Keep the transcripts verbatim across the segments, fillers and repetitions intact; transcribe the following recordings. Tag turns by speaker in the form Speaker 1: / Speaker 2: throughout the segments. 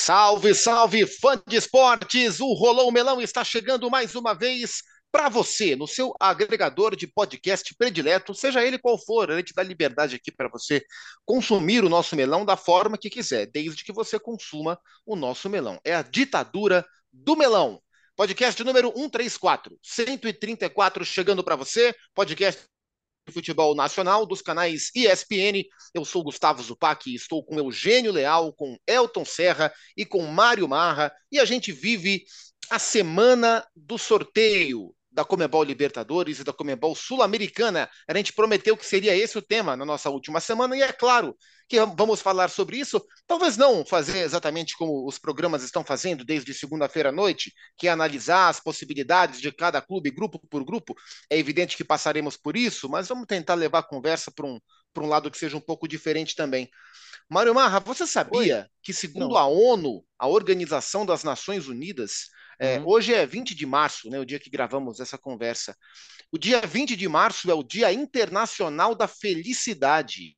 Speaker 1: Salve, salve, fã de esportes! O Rolão Melão está chegando mais uma vez para você, no seu agregador de podcast predileto, seja ele qual for, a gente dá liberdade aqui para você consumir o nosso melão da forma que quiser, desde que você consuma o nosso melão. É a ditadura do melão. Podcast número cento e trinta e quatro, cento e trinta e quatro chegando para você, podcast de futebol nacional dos canais E S P N. Eu sou Gustavo Zupac e estou com Eugênio Leal, com Elton Serra e com Mário Marra. E a gente vive a semana do sorteio da Comebol Libertadores e da Comebol Sul-Americana. A gente prometeu que seria esse o tema na nossa última semana, e é claro que vamos falar sobre isso. Talvez não fazer exatamente como os programas estão fazendo desde segunda-feira à noite, que é analisar as possibilidades de cada clube, grupo por grupo. É evidente que passaremos por isso, mas vamos tentar levar a conversa para um, para um lado que seja um pouco diferente também. Mário Marra, você
Speaker 2: Oi?
Speaker 1: sabia que, segundo
Speaker 2: Não.
Speaker 1: a ONU, a Organização das Nações Unidas, é,
Speaker 2: Uhum.
Speaker 1: hoje é vinte de março, né, o dia que gravamos essa conversa. O dia vinte de março é o Dia Internacional da Felicidade.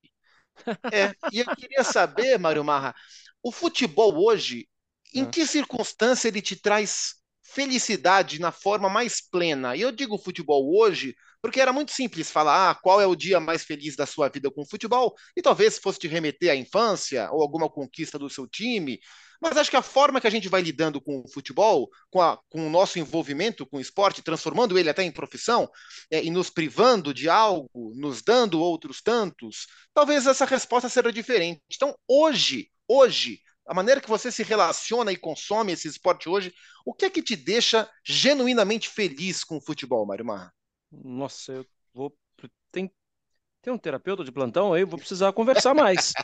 Speaker 1: É, e eu queria saber, Mário Marra, o futebol hoje, em
Speaker 2: Ah.
Speaker 1: que circunstância ele te traz felicidade na forma mais plena? E eu digo futebol hoje porque era muito simples falar, ah, qual é o dia mais feliz da sua vida com o futebol, e talvez fosse te remeter à infância ou alguma conquista do seu time. Mas acho que a forma que a gente vai lidando com o futebol, com, a- com o nosso envolvimento com o esporte, transformando ele até em profissão, é, e nos privando de algo, nos dando outros tantos, talvez essa resposta seja diferente. Então, hoje, hoje, a maneira que você se relaciona e consome esse esporte hoje, o que é que te deixa genuinamente feliz com o futebol, Mário Marra?
Speaker 2: Nossa, eu vou. Tem, tem um terapeuta de plantão aí, eu vou precisar conversar mais.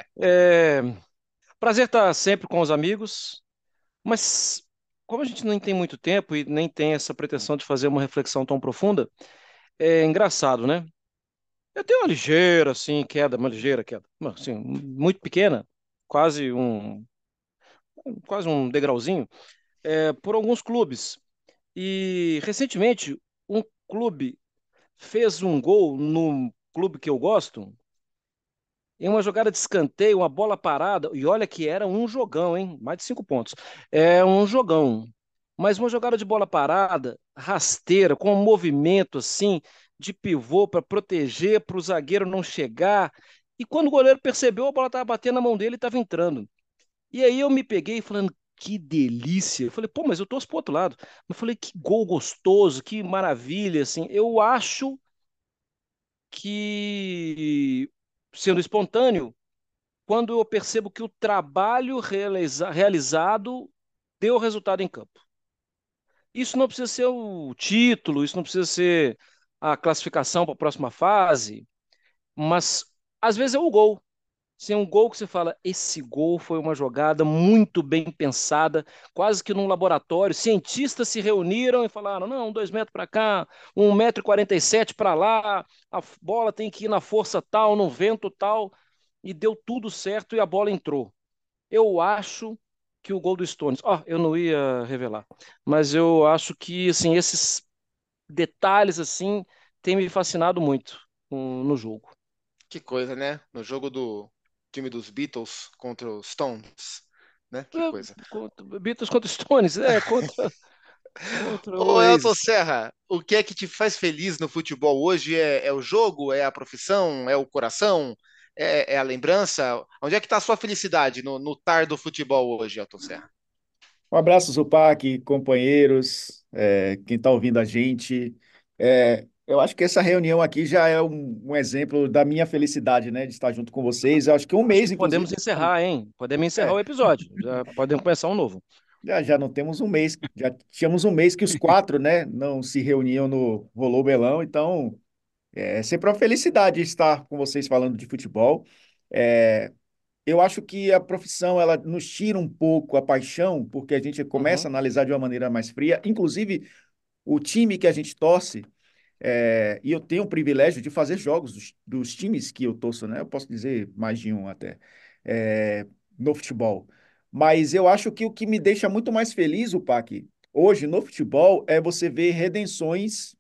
Speaker 2: É, prazer estar sempre com os amigos, mas como a gente nem tem muito tempo e nem tem essa pretensão de fazer uma reflexão tão profunda, é engraçado, né? Eu tenho uma ligeira, assim, queda, uma ligeira queda, assim, muito pequena, quase um, quase um degrauzinho, é, por alguns clubes. E recentemente, um clube fez um gol no clube que eu gosto, em uma jogada de escanteio, uma bola parada, e olha que era um jogão, hein? Mais de cinco pontos. É um jogão. Mas uma jogada de bola parada, rasteira, com um movimento assim, de pivô para proteger, para o zagueiro não chegar. E quando o goleiro percebeu, a bola estava batendo na mão dele e estava entrando. E aí eu me peguei falando, que delícia. Eu falei, pô, mas eu torço pro outro lado. Eu falei, que gol gostoso, que maravilha, assim. Eu acho que, sendo espontâneo, quando eu percebo que o trabalho realiza- realizado deu resultado em campo. Isso não precisa ser o título, isso não precisa ser a classificação para a próxima fase, mas às vezes é o gol. Se é um gol que você fala, esse gol foi uma jogada muito bem pensada, quase que num laboratório. Cientistas se reuniram e falaram: não, dois metros para cá, um metro e quarenta e sete para lá, a bola tem que ir na força tal, no vento tal, e deu tudo certo e a bola entrou. Eu acho que o gol do Stones, ó, eu não ia revelar, mas eu acho que assim esses detalhes assim têm me fascinado muito no, no jogo.
Speaker 1: Que coisa, né? No jogo do time dos Beatles contra os Stones, né? Que
Speaker 2: É,
Speaker 1: coisa.
Speaker 2: contra, Beatles contra Stones, é, contra Contra
Speaker 1: Ô,
Speaker 2: o
Speaker 1: Elton
Speaker 2: ex.
Speaker 1: Serra, o que é que te faz feliz no futebol hoje? É, é o jogo? É a profissão? É o coração? É, é a lembrança? Onde é que está a sua felicidade no, no tar do futebol hoje, Elton Serra?
Speaker 3: Um abraço, Zupac, companheiros, é, quem está ouvindo a gente. É, eu acho que essa reunião aqui já é um, um exemplo da minha felicidade, né, de estar junto com vocês. Eu acho que um
Speaker 2: Acho que
Speaker 3: mês,
Speaker 2: podemos
Speaker 3: inclusive,
Speaker 2: encerrar, hein? Podemos encerrar
Speaker 3: é,
Speaker 2: o episódio. Já podemos começar um novo.
Speaker 3: já, já não temos um mês, já tínhamos um mês que os quatro, né, não se reuniam no Rolô Belão, então é sempre uma felicidade estar com vocês falando de futebol. É, eu acho que a profissão ela nos tira um pouco a paixão, porque a gente começa
Speaker 2: Uhum.
Speaker 3: a analisar de uma maneira mais fria. Inclusive, o time que a gente torce, é, e eu tenho o privilégio de fazer jogos dos, dos times que eu torço, né? Eu posso dizer mais de um até, é, no futebol. Mas eu acho que o que me deixa muito mais feliz, o Pac, hoje no futebol, é você ver redenções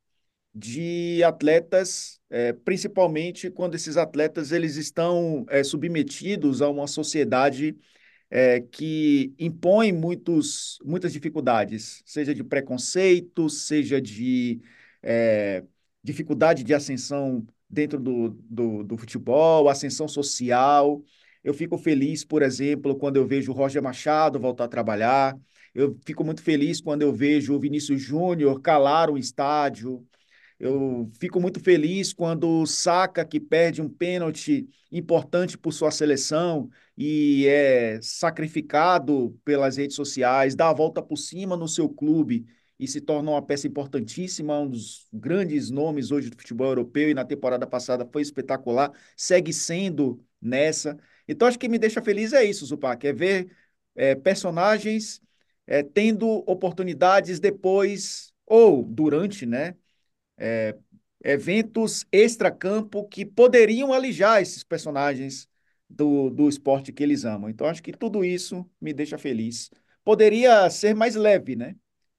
Speaker 3: de atletas, é, principalmente quando esses atletas eles estão é, submetidos a uma sociedade é, que impõe muitos, muitas dificuldades, seja de preconceito, seja de é, dificuldade de ascensão dentro do, do, do futebol, ascensão social. Eu fico feliz, por exemplo, quando eu vejo o Roger Machado voltar a trabalhar. Eu fico muito feliz quando eu vejo o Vinícius Júnior calar um estádio. Eu fico muito feliz quando o Saka, que perde um pênalti importante por sua seleção e é sacrificado pelas redes sociais, dá a volta por cima no seu clube e se torna uma peça importantíssima, um dos grandes nomes hoje do futebol europeu e na temporada passada foi espetacular, segue sendo nessa. Então, acho que me deixa feliz é isso, Zupac, é ver é, personagens é, tendo oportunidades depois ou durante, né? é, eventos extracampo que poderiam alijar esses personagens do, do esporte que eles amam. Então, acho que tudo isso me deixa feliz. Poderia ser mais leve, né?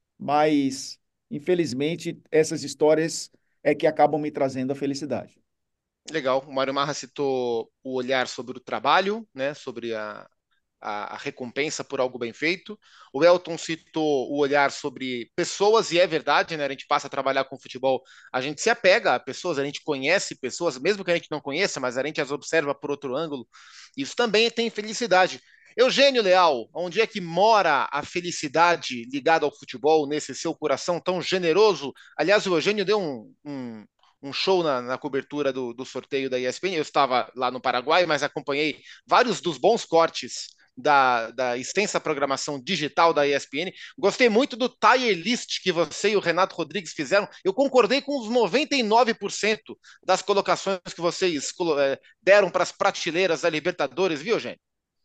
Speaker 3: Mas, infelizmente, essas histórias é que acabam me trazendo a felicidade.
Speaker 1: Legal. O Mário Marra citou o olhar sobre o trabalho, né? Sobre a, a, a recompensa por algo bem feito. O Elton citou o olhar sobre pessoas, e é verdade, né? A gente passa a trabalhar com futebol, a gente se apega a pessoas, a gente conhece pessoas, mesmo que a gente não conheça, mas a gente as observa por outro ângulo. Isso também tem felicidade. Eugênio Leal, onde é que mora a felicidade ligada ao futebol, nesse seu coração tão generoso? Aliás, o Eugênio deu um, um, um show na, na cobertura do, do sorteio da E S P N. Eu estava lá no Paraguai, mas acompanhei vários dos bons cortes da, da extensa programação digital da E S P N. Gostei muito do tier list que você e o Renato Rodrigues fizeram. Eu concordei com os noventa e nove por cento das colocações que vocês é, deram para as prateleiras da Libertadores, viu, gente?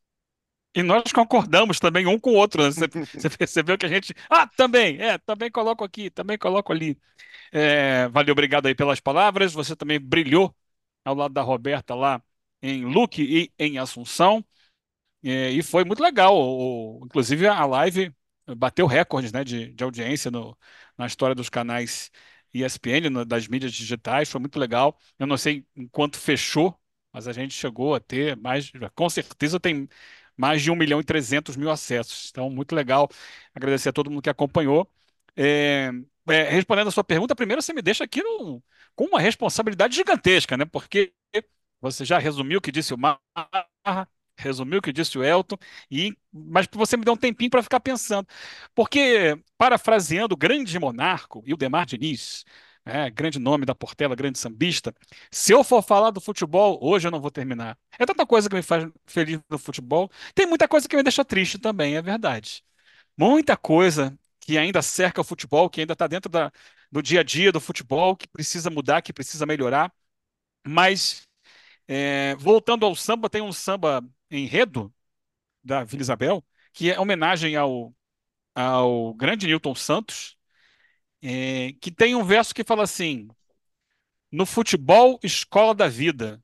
Speaker 4: E nós concordamos também um com o outro, né? Você, você percebeu que a gente. Ah, também, é, também coloco aqui, também coloco ali. É, valeu, obrigado aí pelas palavras. Você também brilhou ao lado da Roberta lá em Luque e em Assunção. É, e foi muito legal. O- o- inclusive, a live bateu recordes, né, de, de audiência no- na história dos canais E S P N, no- das mídias digitais. Foi muito legal. Eu não sei em quanto fechou, mas a gente chegou a ter mais, com certeza tem mais de um milhão e trezentos mil acessos. Então, muito legal. Agradecer a todo mundo que acompanhou. É, é, respondendo a sua pergunta, primeiro você me deixa aqui num- com uma responsabilidade gigantesca, né? Porque você já resumiu o que disse o Marra, resumiu o que disse o Elton, e, mas você me deu um tempinho para ficar pensando. Porque, parafraseando o grande monarco, Ildemar Diniz, né, grande nome da Portela, grande sambista, se eu for falar do futebol, hoje eu não vou terminar. É tanta coisa que me faz feliz no futebol, tem muita coisa que me deixa triste também, é verdade. Muita coisa que ainda cerca o futebol, que ainda está dentro da, do dia a dia do futebol, que precisa mudar, que precisa melhorar, mas é, voltando ao samba, tem um samba enredo da Vila Isabel, que é homenagem ao, ao grande Newton Santos, é, que tem um verso que fala assim: no futebol, escola da vida.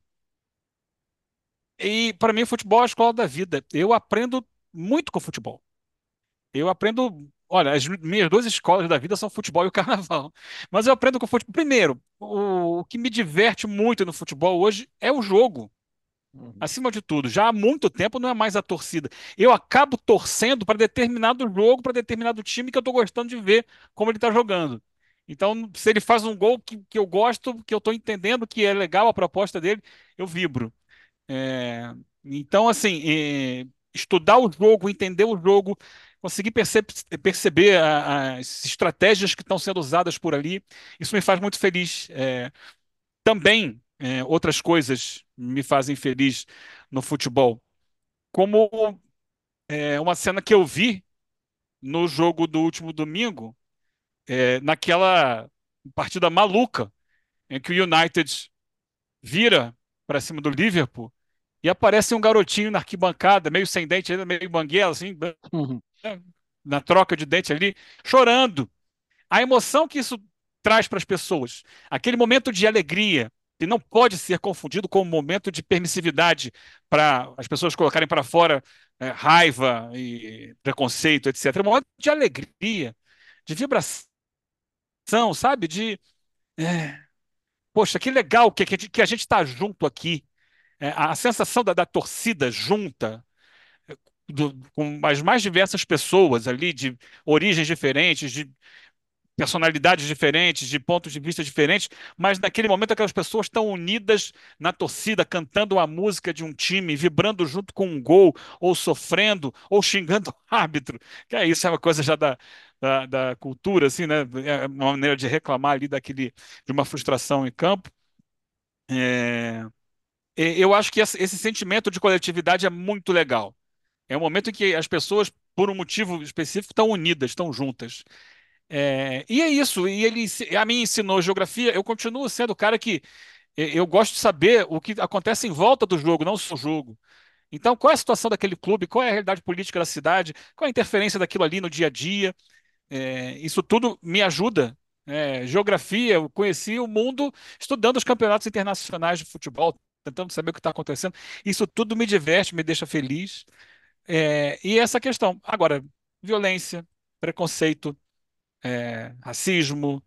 Speaker 4: E para mim, o futebol é a escola da vida. Eu aprendo muito com o futebol. Eu aprendo. Olha, as minhas duas escolas da vida são futebol e o carnaval. Mas eu aprendo com o futebol. Primeiro, o, o que me diverte muito no futebol hoje é o jogo.
Speaker 2: Uhum.
Speaker 4: Acima de tudo, já há muito tempo não é mais a torcida. Eu acabo torcendo para determinado jogo, para determinado time que eu estou gostando de ver como ele está jogando. Então, se ele faz um gol que, que eu gosto, que eu estou entendendo que é legal a proposta dele, eu vibro. É, então, assim, é, estudar o jogo, entender o jogo, conseguir perce- perceber a- as estratégias que estão sendo usadas por ali, isso me faz muito feliz. É, também, é, outras coisas me fazem feliz no futebol, como é, uma cena que eu vi no jogo do último domingo, é, naquela partida maluca em que o United vira para cima do Liverpool e aparece um garotinho na arquibancada, meio sem dente, ainda meio banguela, assim,
Speaker 2: Uhum.
Speaker 4: na troca de dente ali, chorando. A emoção que isso traz para as pessoas, aquele momento de alegria, que não pode ser confundido com um momento de permissividade para as pessoas colocarem para fora é, raiva e preconceito, etcétera. É um momento de alegria, de vibração, sabe? De, é, poxa, que legal que, que, que a gente está junto aqui. É, a sensação da, da torcida junta, do- com as mais diversas pessoas ali, de origens diferentes, de personalidades diferentes, de pontos de vista diferentes, mas naquele momento aquelas pessoas estão unidas na torcida, cantando a música de um time, vibrando junto com um gol, ou sofrendo, ou xingando o árbitro. Que é isso, é uma coisa já da, da, da cultura, assim, né? É uma maneira de reclamar ali daquele, de uma frustração em campo. É, e- eu acho que esse esse sentimento de coletividade é muito legal. É um momento em que as pessoas, por um motivo específico, estão unidas, estão juntas. É, e é isso. E ele ensi- a mim ensinou geografia. Eu continuo sendo o cara que eh, eu gosto de saber o que acontece em volta do jogo, não só o jogo. Então, qual é a situação daquele clube? Qual é a realidade política da cidade? Qual é a interferência daquilo ali no dia a dia? É, isso tudo me ajuda. É, geografia, eu conheci o mundo estudando os campeonatos internacionais de futebol, tentando saber o que está acontecendo. Isso tudo me diverte, me deixa feliz. É, e essa questão. Agora, violência, preconceito, é, racismo,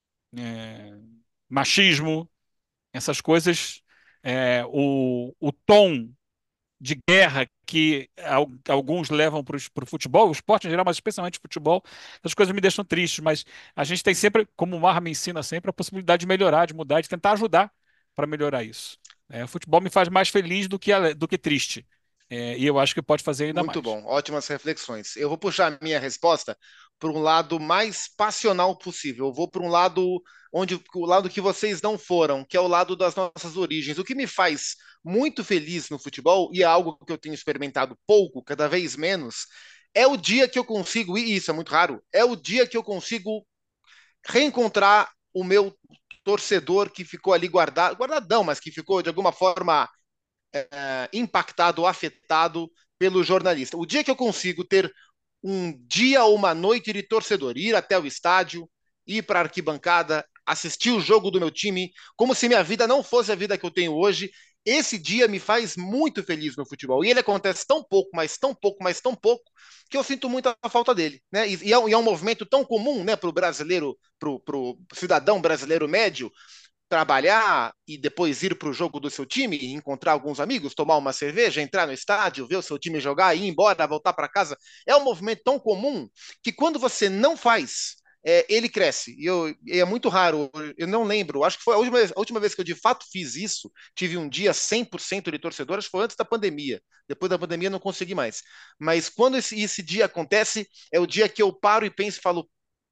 Speaker 4: é, machismo, essas coisas, é, o, o tom de guerra que al- alguns levam para o futebol, o esporte em geral, mas especialmente o futebol, essas coisas me deixam tristes, mas a gente tem sempre, como o Mar me ensina sempre, a possibilidade de melhorar, de mudar, de tentar ajudar para melhorar isso. É, o futebol me faz mais feliz do que, ale- do que triste. É, e eu acho que pode fazer ainda
Speaker 1: Muito
Speaker 4: mais.
Speaker 1: bom, ótimas reflexões. Eu vou puxar a minha resposta para um lado mais passional possível. Eu vou para um lado onde o lado que vocês não foram, que é o lado das nossas origens. O que me faz muito feliz no futebol, e é algo que eu tenho experimentado pouco, cada vez menos, é o dia que eu consigo, e isso é muito raro, é o dia que eu consigo reencontrar o meu torcedor que ficou ali guardado, guardadão, mas que ficou de alguma forma é, impactado ou afetado pelo jornalista. O dia que eu consigo ter um dia ou uma noite de torcedor, ir até o estádio, ir para a arquibancada, assistir o jogo do meu time, como se minha vida não fosse a vida que eu tenho hoje, esse dia me faz muito feliz no futebol. E ele acontece tão pouco, mas tão pouco, mas tão pouco, que eu sinto muita falta dele. Né? E, é, um, e é um movimento tão comum né, para o brasileiro, para o cidadão brasileiro médio, trabalhar e depois ir para o jogo do seu time, encontrar alguns amigos, tomar uma cerveja, entrar no estádio, ver o seu time jogar, ir embora, voltar para casa, é um movimento tão comum que quando você não faz, é, ele cresce. E, eu, e é muito raro, eu não lembro, acho que foi a última, a última vez que eu de fato fiz isso, tive um dia cem por cento de torcedores, foi antes da pandemia. Depois da pandemia não consegui mais. Mas quando esse, esse dia acontece, é o dia que eu paro e penso e falo,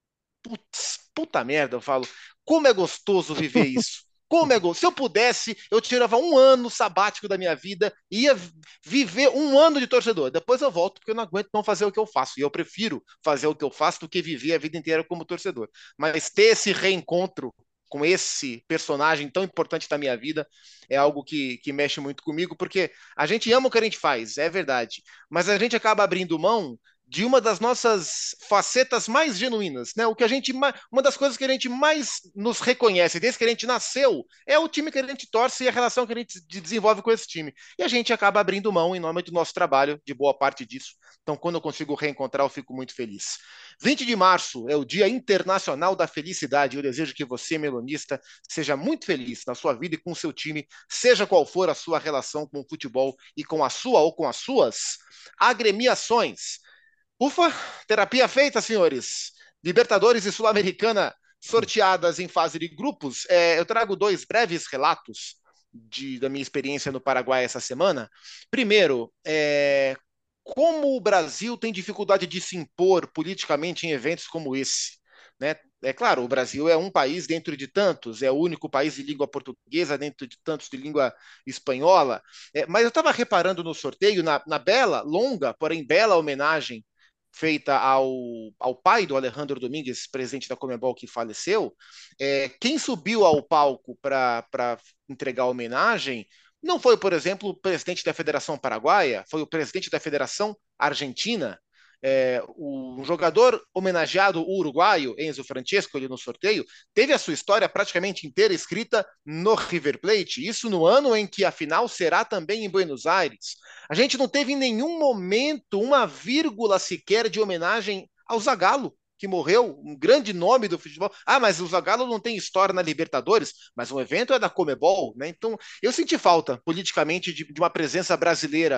Speaker 1: putz, puta merda, eu falo, como é gostoso viver isso. Como é gostoso. Se eu pudesse, eu tirava um ano sabático da minha vida e ia viver um ano de torcedor. Depois eu volto, porque eu não aguento não fazer o que eu faço. E eu prefiro fazer o que eu faço do que viver a vida inteira como torcedor. Mas ter esse reencontro com esse personagem tão importante da minha vida é algo que, que mexe muito comigo, porque a gente ama o que a gente faz, é verdade. Mas a gente acaba abrindo mão de uma das nossas facetas mais genuínas, né? O que a gente, uma das coisas que a gente mais nos reconhece desde que a gente nasceu é o time que a gente torce e a relação que a gente desenvolve com esse time. E a gente acaba abrindo mão em nome do nosso trabalho, de boa parte disso. Então, quando eu consigo reencontrar, eu fico muito feliz. vinte de março é o Dia Internacional da Felicidade. Eu desejo que você, melonista, seja muito feliz na sua vida e com o seu time, seja qual for a sua relação com o futebol e com a sua ou com as suas agremiações. Ufa, terapia feita, senhores. Libertadores e Sul-Americana sorteadas em fase de grupos. É, eu trago dois breves relatos de, da minha experiência no Paraguai essa semana. Primeiro, é, como o Brasil tem dificuldade de se impor politicamente em eventos como esse. Né? É claro, o Brasil é um país dentro de tantos, é o único país de língua portuguesa dentro de tantos de língua espanhola. É, mas eu estava reparando no sorteio, na, na bela, longa, porém bela homenagem feita ao, ao pai do Alejandro Domingues, presidente da Conmebol que faleceu. É, quem subiu ao palco para entregar a homenagem não foi, por exemplo, o presidente da Federação Paraguaia, foi o presidente da Federação Argentina. É, o jogador homenageado, o uruguaio, Enzo Francesco, ali no sorteio, teve a sua história praticamente inteira escrita no River Plate, isso no ano em que a final será também em Buenos Aires. A gente não teve em nenhum momento uma vírgula sequer de homenagem ao Zagallo, que morreu, um grande nome do futebol. Ah, mas o Zagallo não tem história na Libertadores, mas o evento é da Comebol, né? Então, eu senti falta politicamente de, de uma presença brasileira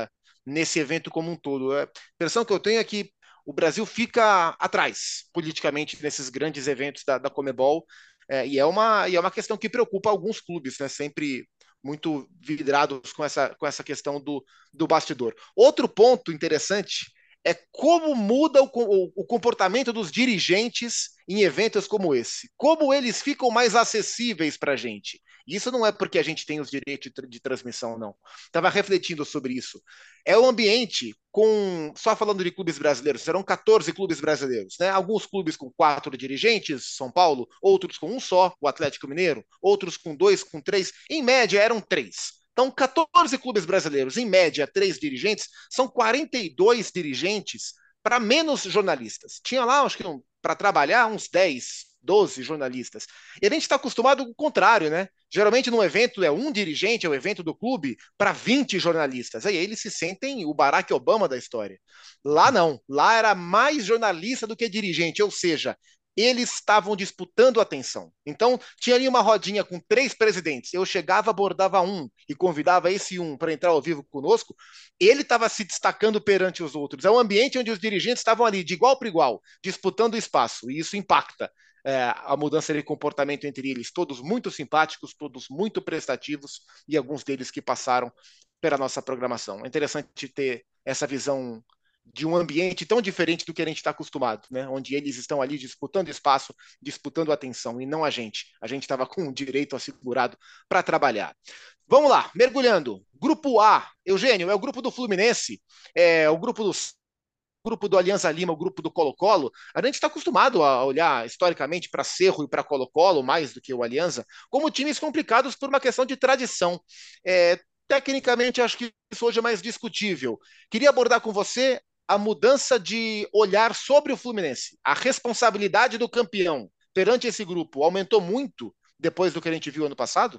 Speaker 1: nesse evento como um todo. A impressão que eu tenho é que o Brasil fica atrás politicamente nesses grandes eventos da, da Conmebol, é, e, é uma, e é uma questão que preocupa alguns clubes, né? Sempre muito vidrados com essa, com essa questão do, do bastidor. Outro ponto interessante é como muda o, o, o comportamento dos dirigentes em eventos como esse. Como eles ficam mais acessíveis para a gente. Isso não é porque a gente tem os direitos de, de transmissão, não. Estava refletindo sobre isso. É um ambiente com, só falando de clubes brasileiros, serão quatorze clubes brasileiros, né? Alguns clubes com quatro dirigentes, São Paulo, outros com um só, o Atlético Mineiro, outros com dois, com três, em média eram três. Então, quatorze clubes brasileiros, em média, três dirigentes, são quarenta e dois dirigentes para menos jornalistas. Tinha lá, acho que um, para trabalhar, uns dez, doze jornalistas. E a gente está acostumado com o contrário, né? Geralmente, num evento, é um dirigente, é o evento do clube, para vinte jornalistas. Aí eles se sentem o Barack Obama da história. Lá não. Lá era mais jornalista do que dirigente, ou seja, eles estavam disputando atenção. Então, tinha ali uma rodinha com três presidentes. Eu chegava, abordava um e convidava esse um para entrar ao vivo conosco. Ele estava se destacando perante os outros. É um ambiente onde os dirigentes estavam ali, de igual para igual, disputando espaço. E isso impacta é, a mudança de comportamento entre eles. Todos muito simpáticos, todos muito prestativos e alguns deles que passaram pela nossa programação. É interessante ter essa visão de um ambiente tão diferente do que a gente está acostumado, né? Onde eles estão ali disputando espaço, disputando atenção, e não a gente. A gente estava com o direito assegurado para trabalhar. Vamos lá, mergulhando. Grupo A, Eugênio, é o grupo do Fluminense, é o grupo do grupo do Alianza Lima, o grupo do Colo-Colo. A gente está acostumado a olhar historicamente para Cerro e para Colo-Colo, mais do que o Alianza, como times complicados por uma questão de tradição. É, tecnicamente, acho que isso hoje é mais discutível. Queria abordar com você a mudança de olhar sobre o Fluminense. A responsabilidade do campeão perante esse grupo aumentou muito depois do que a gente viu ano passado?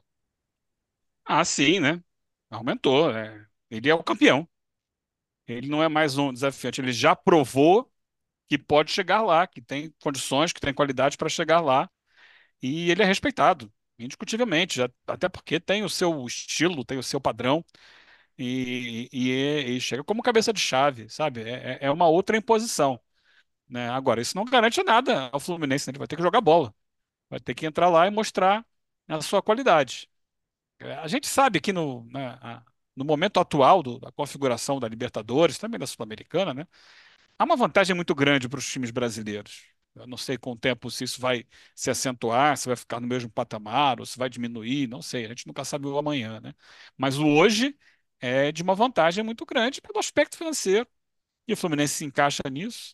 Speaker 4: Ah, sim, né? Aumentou. É. Ele é o campeão. Ele não é mais um desafiante. Ele já provou que pode chegar lá, que tem condições, que tem qualidade para chegar lá. E ele é respeitado, indiscutivelmente, já, até porque tem o seu estilo, tem o seu padrão. E, e, e chega como cabeça de chave, sabe? É, é é uma outra imposição, né? Agora, isso não garante nada ao Fluminense, né? Ele vai ter que jogar bola, vai ter que entrar lá e mostrar a sua qualidade. É, A gente sabe que no, né, a- no momento atual do- da configuração da Libertadores, também da Sul-Americana, né? Há uma vantagem muito grande para os times brasileiros. Eu não sei com o tempo se isso vai se acentuar, se vai ficar no mesmo patamar, ou se vai diminuir, não sei. A gente nunca sabe o amanhã, né? Mas o hoje é de uma vantagem muito grande pelo aspecto financeiro. E o Fluminense se encaixa nisso.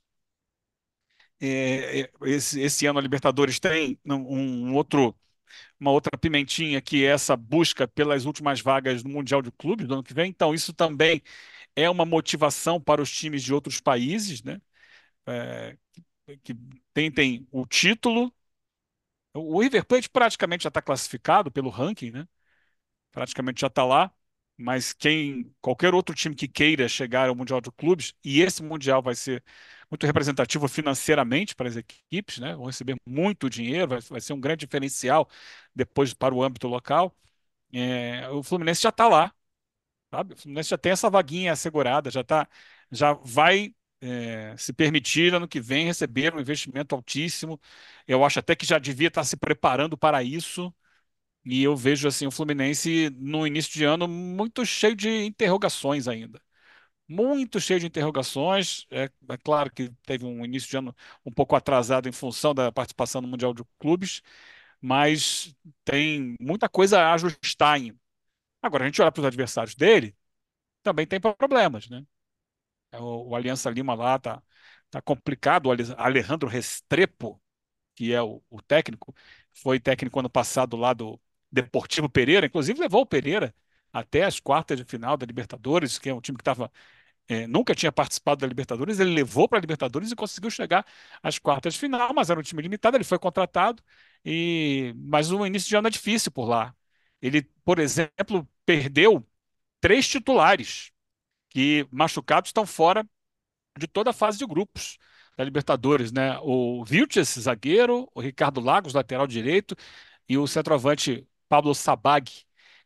Speaker 4: É, é, esse, esse ano a Libertadores tem um, um outro, uma outra pimentinha que é essa busca pelas últimas vagas no Mundial de Clubes do ano que vem. Então, isso também é uma motivação para os times de outros países, né? É, que tentem o título. O River Plate praticamente já está classificado pelo ranking, né? Praticamente já está lá. Mas quem, qualquer outro time que queira chegar ao Mundial de Clubes, e esse Mundial vai ser muito representativo financeiramente para as equipes, né? Vão receber muito dinheiro, vai, vai ser um grande diferencial depois para o âmbito local. É, o Fluminense já está lá, sabe? O Fluminense já tem essa vaguinha assegurada, já tá, já vai é, se permitir ano que vem receber um investimento altíssimo. Eu acho até que já devia estar se preparando para isso. E eu vejo assim o Fluminense no início de ano muito cheio de interrogações ainda. Muito cheio de interrogações. É, é claro que teve um início de ano um pouco atrasado em função da participação no Mundial de Clubes, mas tem muita coisa a ajustar ainda. Agora, a gente olha para os adversários dele, também tem problemas, né? É, O, o Aliança Lima lá tá, tá complicado. O Ale- Alejandro Restrepo, que é o, o técnico, foi técnico ano passado lá do Deportivo Pereira, inclusive levou o Pereira até as quartas de final da Libertadores, que é um time que tava, eh, nunca tinha participado da Libertadores, ele levou para a Libertadores e conseguiu chegar às quartas de final, mas era um time limitado, ele foi contratado, e mas o início de ano é difícil por lá. Ele, por exemplo, perdeu três titulares que machucados estão fora de toda a fase de grupos da Libertadores, né? O Vilches, zagueiro, o Ricardo Lagos, lateral direito, e o centroavante Pablo Sabag,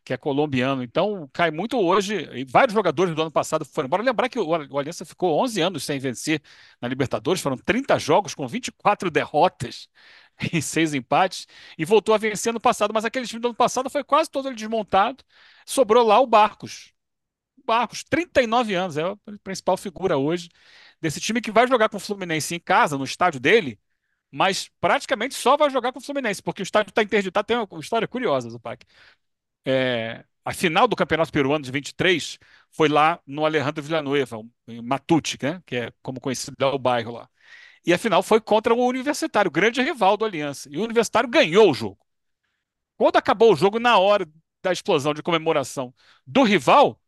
Speaker 4: que é colombiano. Então, cai muito hoje. E vários jogadores do ano passado foram embora. Lembrar que o, o Aliança ficou onze anos sem vencer na Libertadores, foram trinta jogos com vinte e quatro derrotas e seis empates, e voltou a vencer no passado. Mas aquele time do ano passado foi quase todo ele desmontado. Sobrou lá o Barcos. Barcos, trinta e nove anos, é a principal figura hoje desse time que vai jogar com o Fluminense em casa, no estádio dele, mas praticamente só vai jogar com o Fluminense, porque o estádio está interditado. Tem uma história curiosa, Zupac. É, a final do Campeonato Peruano de vinte e três foi lá no Alejandro Villanueva, em Matute, né, que é como conhecido é o bairro lá. E a final foi contra o Universitário, o grande rival do Aliança. E o Universitário ganhou o jogo. Quando acabou o jogo, na hora da explosão de comemoração do rival,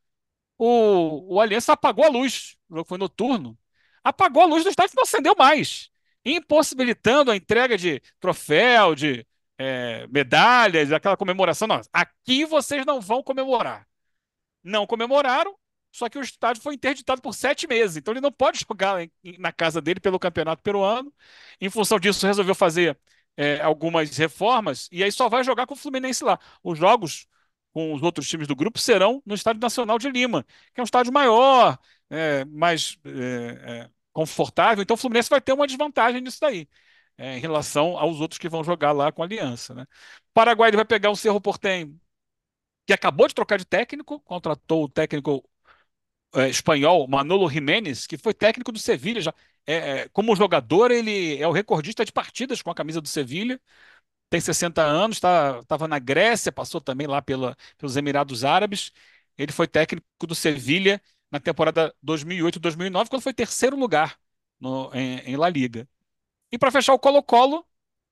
Speaker 4: o, o Aliança apagou a luz. O jogo foi noturno. Apagou a luz do estádio e não acendeu mais, impossibilitando a entrega de troféu, de é, medalhas, aquela comemoração. Não, aqui vocês não vão comemorar. Não comemoraram, só que o estádio foi interditado por sete meses. Então ele não pode jogar em- em- na casa dele pelo Campeonato Peruano. Em função disso, resolveu fazer é, algumas reformas e aí só vai jogar com o Fluminense lá. Os jogos com os outros times do grupo serão no Estádio Nacional de Lima, que é um estádio maior, é, mais é, é, confortável. Então o Fluminense vai ter uma desvantagem nisso daí, é, em relação aos outros que vão jogar lá com a Aliança, né? O Paraguai ele vai pegar o Cerro Porteño, que acabou de trocar de técnico, contratou o técnico é, espanhol Manolo Jiménez, que foi técnico do Sevilha já. É, é, como jogador, ele é o recordista de partidas com a camisa do Sevilha, tem sessenta anos, estava na Grécia, passou também lá pela, pelos Emirados Árabes. Ele foi técnico do Sevilha na temporada dois mil e oito-dois mil e nove, quando foi terceiro lugar no, em, em La Liga. E para fechar o Colo-Colo,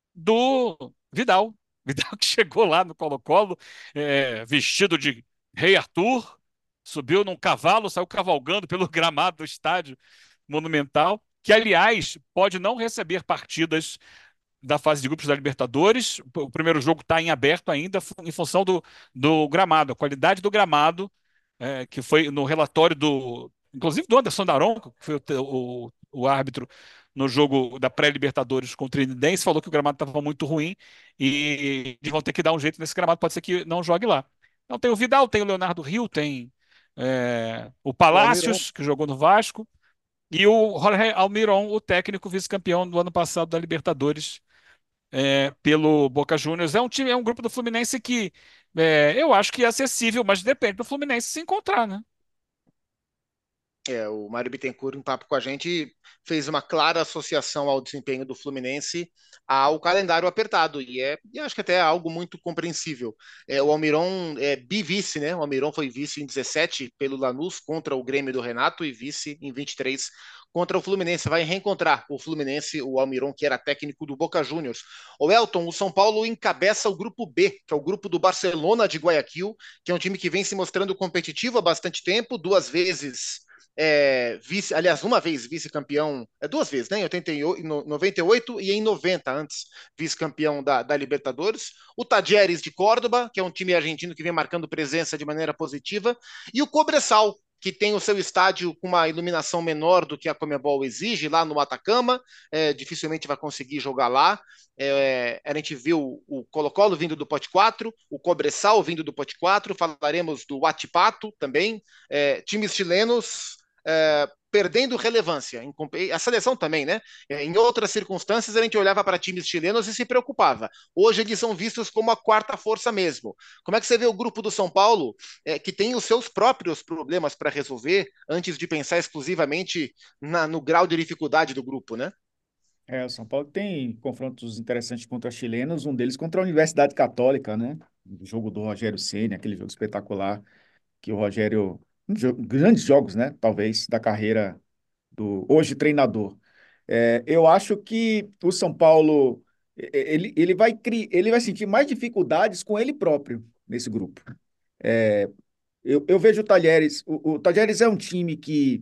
Speaker 4: do Vidal. Vidal que chegou lá no Colo-Colo, é, vestido de Rei Arthur, subiu num cavalo, saiu cavalgando pelo gramado do estádio Monumental, que, aliás, pode não receber partidas da fase de grupos da Libertadores. O primeiro jogo está em aberto ainda, em função do, do gramado, a qualidade do gramado, é, que foi no relatório do, inclusive do Anderson Daronco, que foi o, o, o árbitro no jogo da pré-Libertadores contra o Trinidense, falou que o gramado estava muito ruim e eles vão ter que dar um jeito nesse gramado, pode ser que não jogue lá. Então tem o Vidal, tem o Leonardo Rio, tem é, o
Speaker 2: O Almiron.
Speaker 4: Palácios, que jogou no Vasco, e o Jorge Almiron, o técnico vice-campeão do ano passado da Libertadores, é, pelo Boca Juniors. É um time, é um grupo do Fluminense que é, eu acho que é acessível, mas depende do Fluminense se encontrar, né?
Speaker 1: É, o Mário Bittencourt, em papo com a gente, fez uma clara associação ao desempenho do Fluminense ao calendário apertado, e, é, e acho que até é algo muito compreensível. É, o Almiron é bi-vice, né? O Almiron foi vice em dezessete pelo Lanús contra o Grêmio do Renato e vice em vinte e três contra o Fluminense. Vai reencontrar o Fluminense, o Almiron, que era técnico do Boca Juniors. O Elton, o São Paulo encabeça o grupo B, que é o grupo do Barcelona de Guayaquil, que é um time que vem se mostrando competitivo há bastante tempo, duas vezes é, vice, aliás, uma vez vice-campeão, é duas vezes, né? Em oitenta e oito, no- noventa e oito e em noventa, antes vice-campeão da, da Libertadores. O Tajeres de Córdoba, que é um time argentino que vem marcando presença de maneira positiva. E o Cobresal, que tem o seu estádio com uma iluminação menor do que a Comebol exige, lá no Atacama. É, dificilmente vai conseguir jogar lá. É, a gente viu o Colo-Colo vindo do Pote quatro, o Cobresal vindo do Pote quatro, falaremos do Huachipato também. É, times chilenos é, perdendo relevância. A seleção também, né? É, em outras circunstâncias, a gente olhava para times chilenos e se preocupava. Hoje eles são vistos como a quarta força mesmo. Como é que você vê o grupo do São Paulo, é, que tem os seus próprios problemas para resolver, antes de pensar exclusivamente na, no grau de dificuldade do grupo, né?
Speaker 3: É, o São Paulo tem confrontos interessantes contra chilenos, um deles contra a Universidade Católica, né? O jogo do Rogério Ceni, aquele jogo espetacular que o Rogério, um jo- grandes jogos, né? Talvez da carreira do hoje treinador. É, eu acho que o São Paulo e- ele, ele vai cri, ele vai sentir mais dificuldades com ele próprio nesse grupo. É, eu, eu vejo o Talheres. O, o Talheres é um time que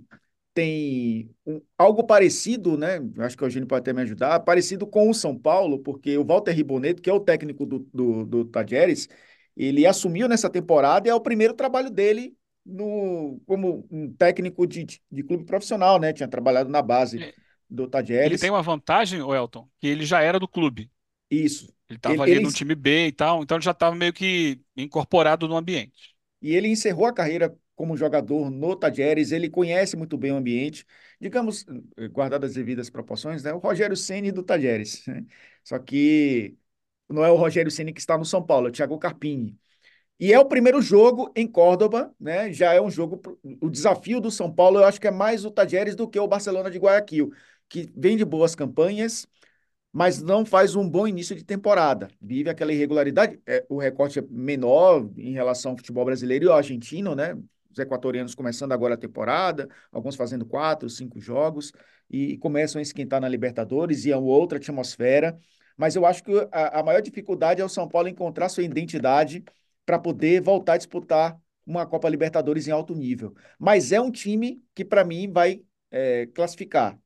Speaker 3: tem um- algo parecido, né? Acho que o Eugênio pode até me ajudar, parecido com o São Paulo, porque o Walter Ribonetto, que é o técnico do, do, do Talheres, ele assumiu nessa temporada e é o primeiro trabalho dele no, como um técnico de, de, de clube profissional, né? Tinha trabalhado na base
Speaker 4: É,
Speaker 3: do
Speaker 4: ele tem
Speaker 3: Talheres.
Speaker 4: uma vantagem, o Elton, que ele já era do clube.
Speaker 3: Isso.
Speaker 4: Ele estava
Speaker 3: Ele,
Speaker 4: ali
Speaker 3: ele,
Speaker 4: no time B e tal, então ele já estava meio que incorporado no ambiente.
Speaker 3: e ele encerrou a carreira como jogador no Tajeres, ele conhece muito bem o ambiente. Digamos, eh, guardadas as devidas proporções, né? O Rogério Ceni do Tajeres, né? Só que não é o Rogério Ceni que está no São Paulo, é o Thiago Carpini. E é o primeiro jogo em Córdoba, né? Já é um jogo. O desafio do São Paulo, eu acho que é mais o Tajeres do que o Barcelona de Guayaquil, que vem de boas campanhas, mas não faz um bom início de temporada. Vive aquela irregularidade. É, o recorte é menor em relação ao futebol brasileiro e ao argentino, né? Os equatorianos começando agora a temporada, alguns fazendo quatro, cinco jogos, e começam a esquentar na Libertadores, e é uma outra atmosfera. Mas eu acho que a, a maior dificuldade é o São Paulo encontrar sua identidade para poder voltar a disputar uma Copa Libertadores em alto nível. Mas é um time que, para mim, vai é, classificar.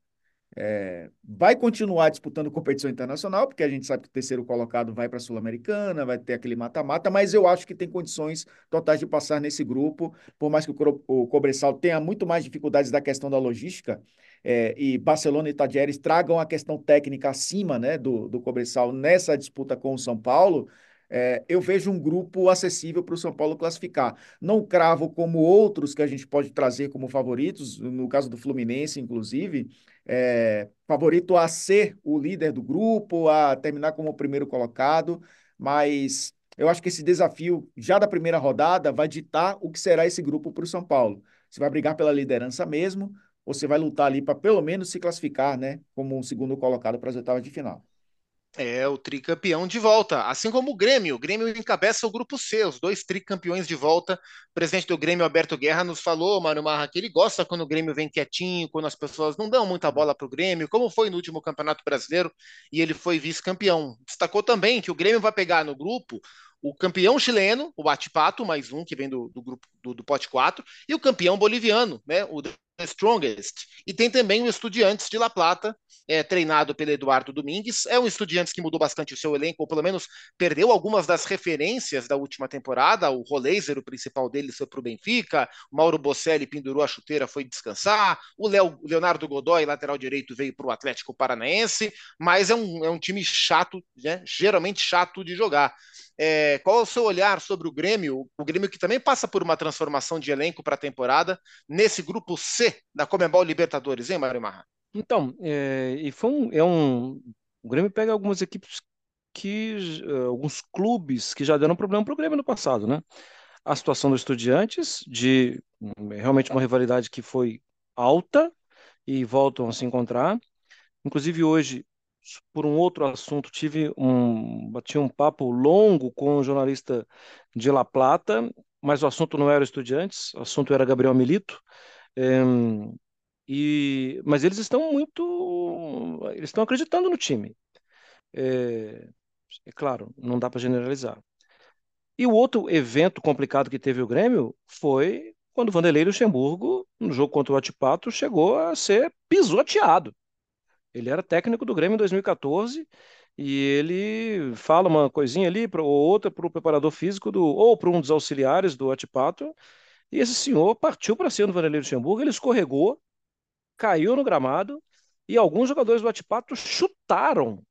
Speaker 3: É, vai continuar disputando competição internacional, porque a gente sabe que o terceiro colocado vai para a Sul-Americana, vai ter aquele mata-mata, mas eu acho que tem condições totais de passar nesse grupo, por mais que o, Cro- o Cobressal tenha muito mais dificuldades da questão da logística, é, e Barcelona e Tadieres tragam a questão técnica acima, né, do, do Cobressal nessa disputa com o São Paulo. É, eu vejo um grupo acessível para o São Paulo classificar. Não cravo como outros que a gente pode trazer como favoritos, no caso do Fluminense, inclusive, é, favorito a ser o líder do grupo, a terminar como o primeiro colocado, mas eu acho que esse desafio, já da primeira rodada, vai ditar o que será esse grupo para o São Paulo. Você vai brigar pela liderança mesmo, ou você vai lutar ali para pelo menos se classificar, né, como um segundo colocado para as oitavas de final.
Speaker 1: É o tricampeão de volta, assim como o Grêmio. O Grêmio encabeça o grupo C, os dois tricampeões de volta. O presidente do Grêmio, Alberto Guerra, nos falou, Mário Marra, que ele gosta quando o Grêmio vem quietinho, quando as pessoas não dão muita bola para o Grêmio, como foi no último Campeonato Brasileiro, e ele foi vice-campeão. Destacou também que o Grêmio vai pegar no grupo o campeão chileno, o Atipato, mais um que vem do, do grupo do, do pote quatro, e o campeão boliviano, né, o The Strongest. E tem também o Estudiantes de La Plata, é, treinado pelo Eduardo Domingues. É um Estudiantes que mudou bastante o seu elenco, ou pelo menos perdeu algumas das referências da última temporada. O Roleiser, o principal deles, foi para o Benfica. O Mauro Bocelli pendurou a chuteira, foi descansar. O Leo, Leonardo Godoy, lateral direito, veio para o Atlético Paranaense. Mas é um, é um time chato, né? Geralmente chato de jogar. É, qual é o seu olhar sobre o Grêmio? O Grêmio que também passa por uma transformação de elenco para a temporada, nesse grupo C da Comebol Libertadores, hein, Mário Marra?
Speaker 2: Então, é, e foi um, é um, o Grêmio pega algumas equipes que, eh, alguns clubes que já deram problema para o Grêmio no passado, né? A situação do Estudiantes, de hum, realmente uma rivalidade que foi alta e voltam a se encontrar. Inclusive hoje, por um outro assunto, tive um, bati um papo longo com um jornalista de La Plata, mas o assunto não era Estudiantes, o assunto era Gabriel Milito. Em, e, mas eles estão muito, eles estão acreditando no time. É, é claro, não dá para generalizar. E o outro evento complicado que teve o Grêmio foi quando o Vanderlei Luxemburgo, no jogo contra o Atipato, chegou a ser pisoteado. Ele era técnico do Grêmio em dois mil e quatorze e ele fala uma coisinha ali pra, ou outra para o preparador físico do, ou para um dos auxiliares do Atipato, e esse senhor partiu para cima do Vanderlei Luxemburgo, ele escorregou, caiu no gramado e alguns jogadores do Atipato chutaram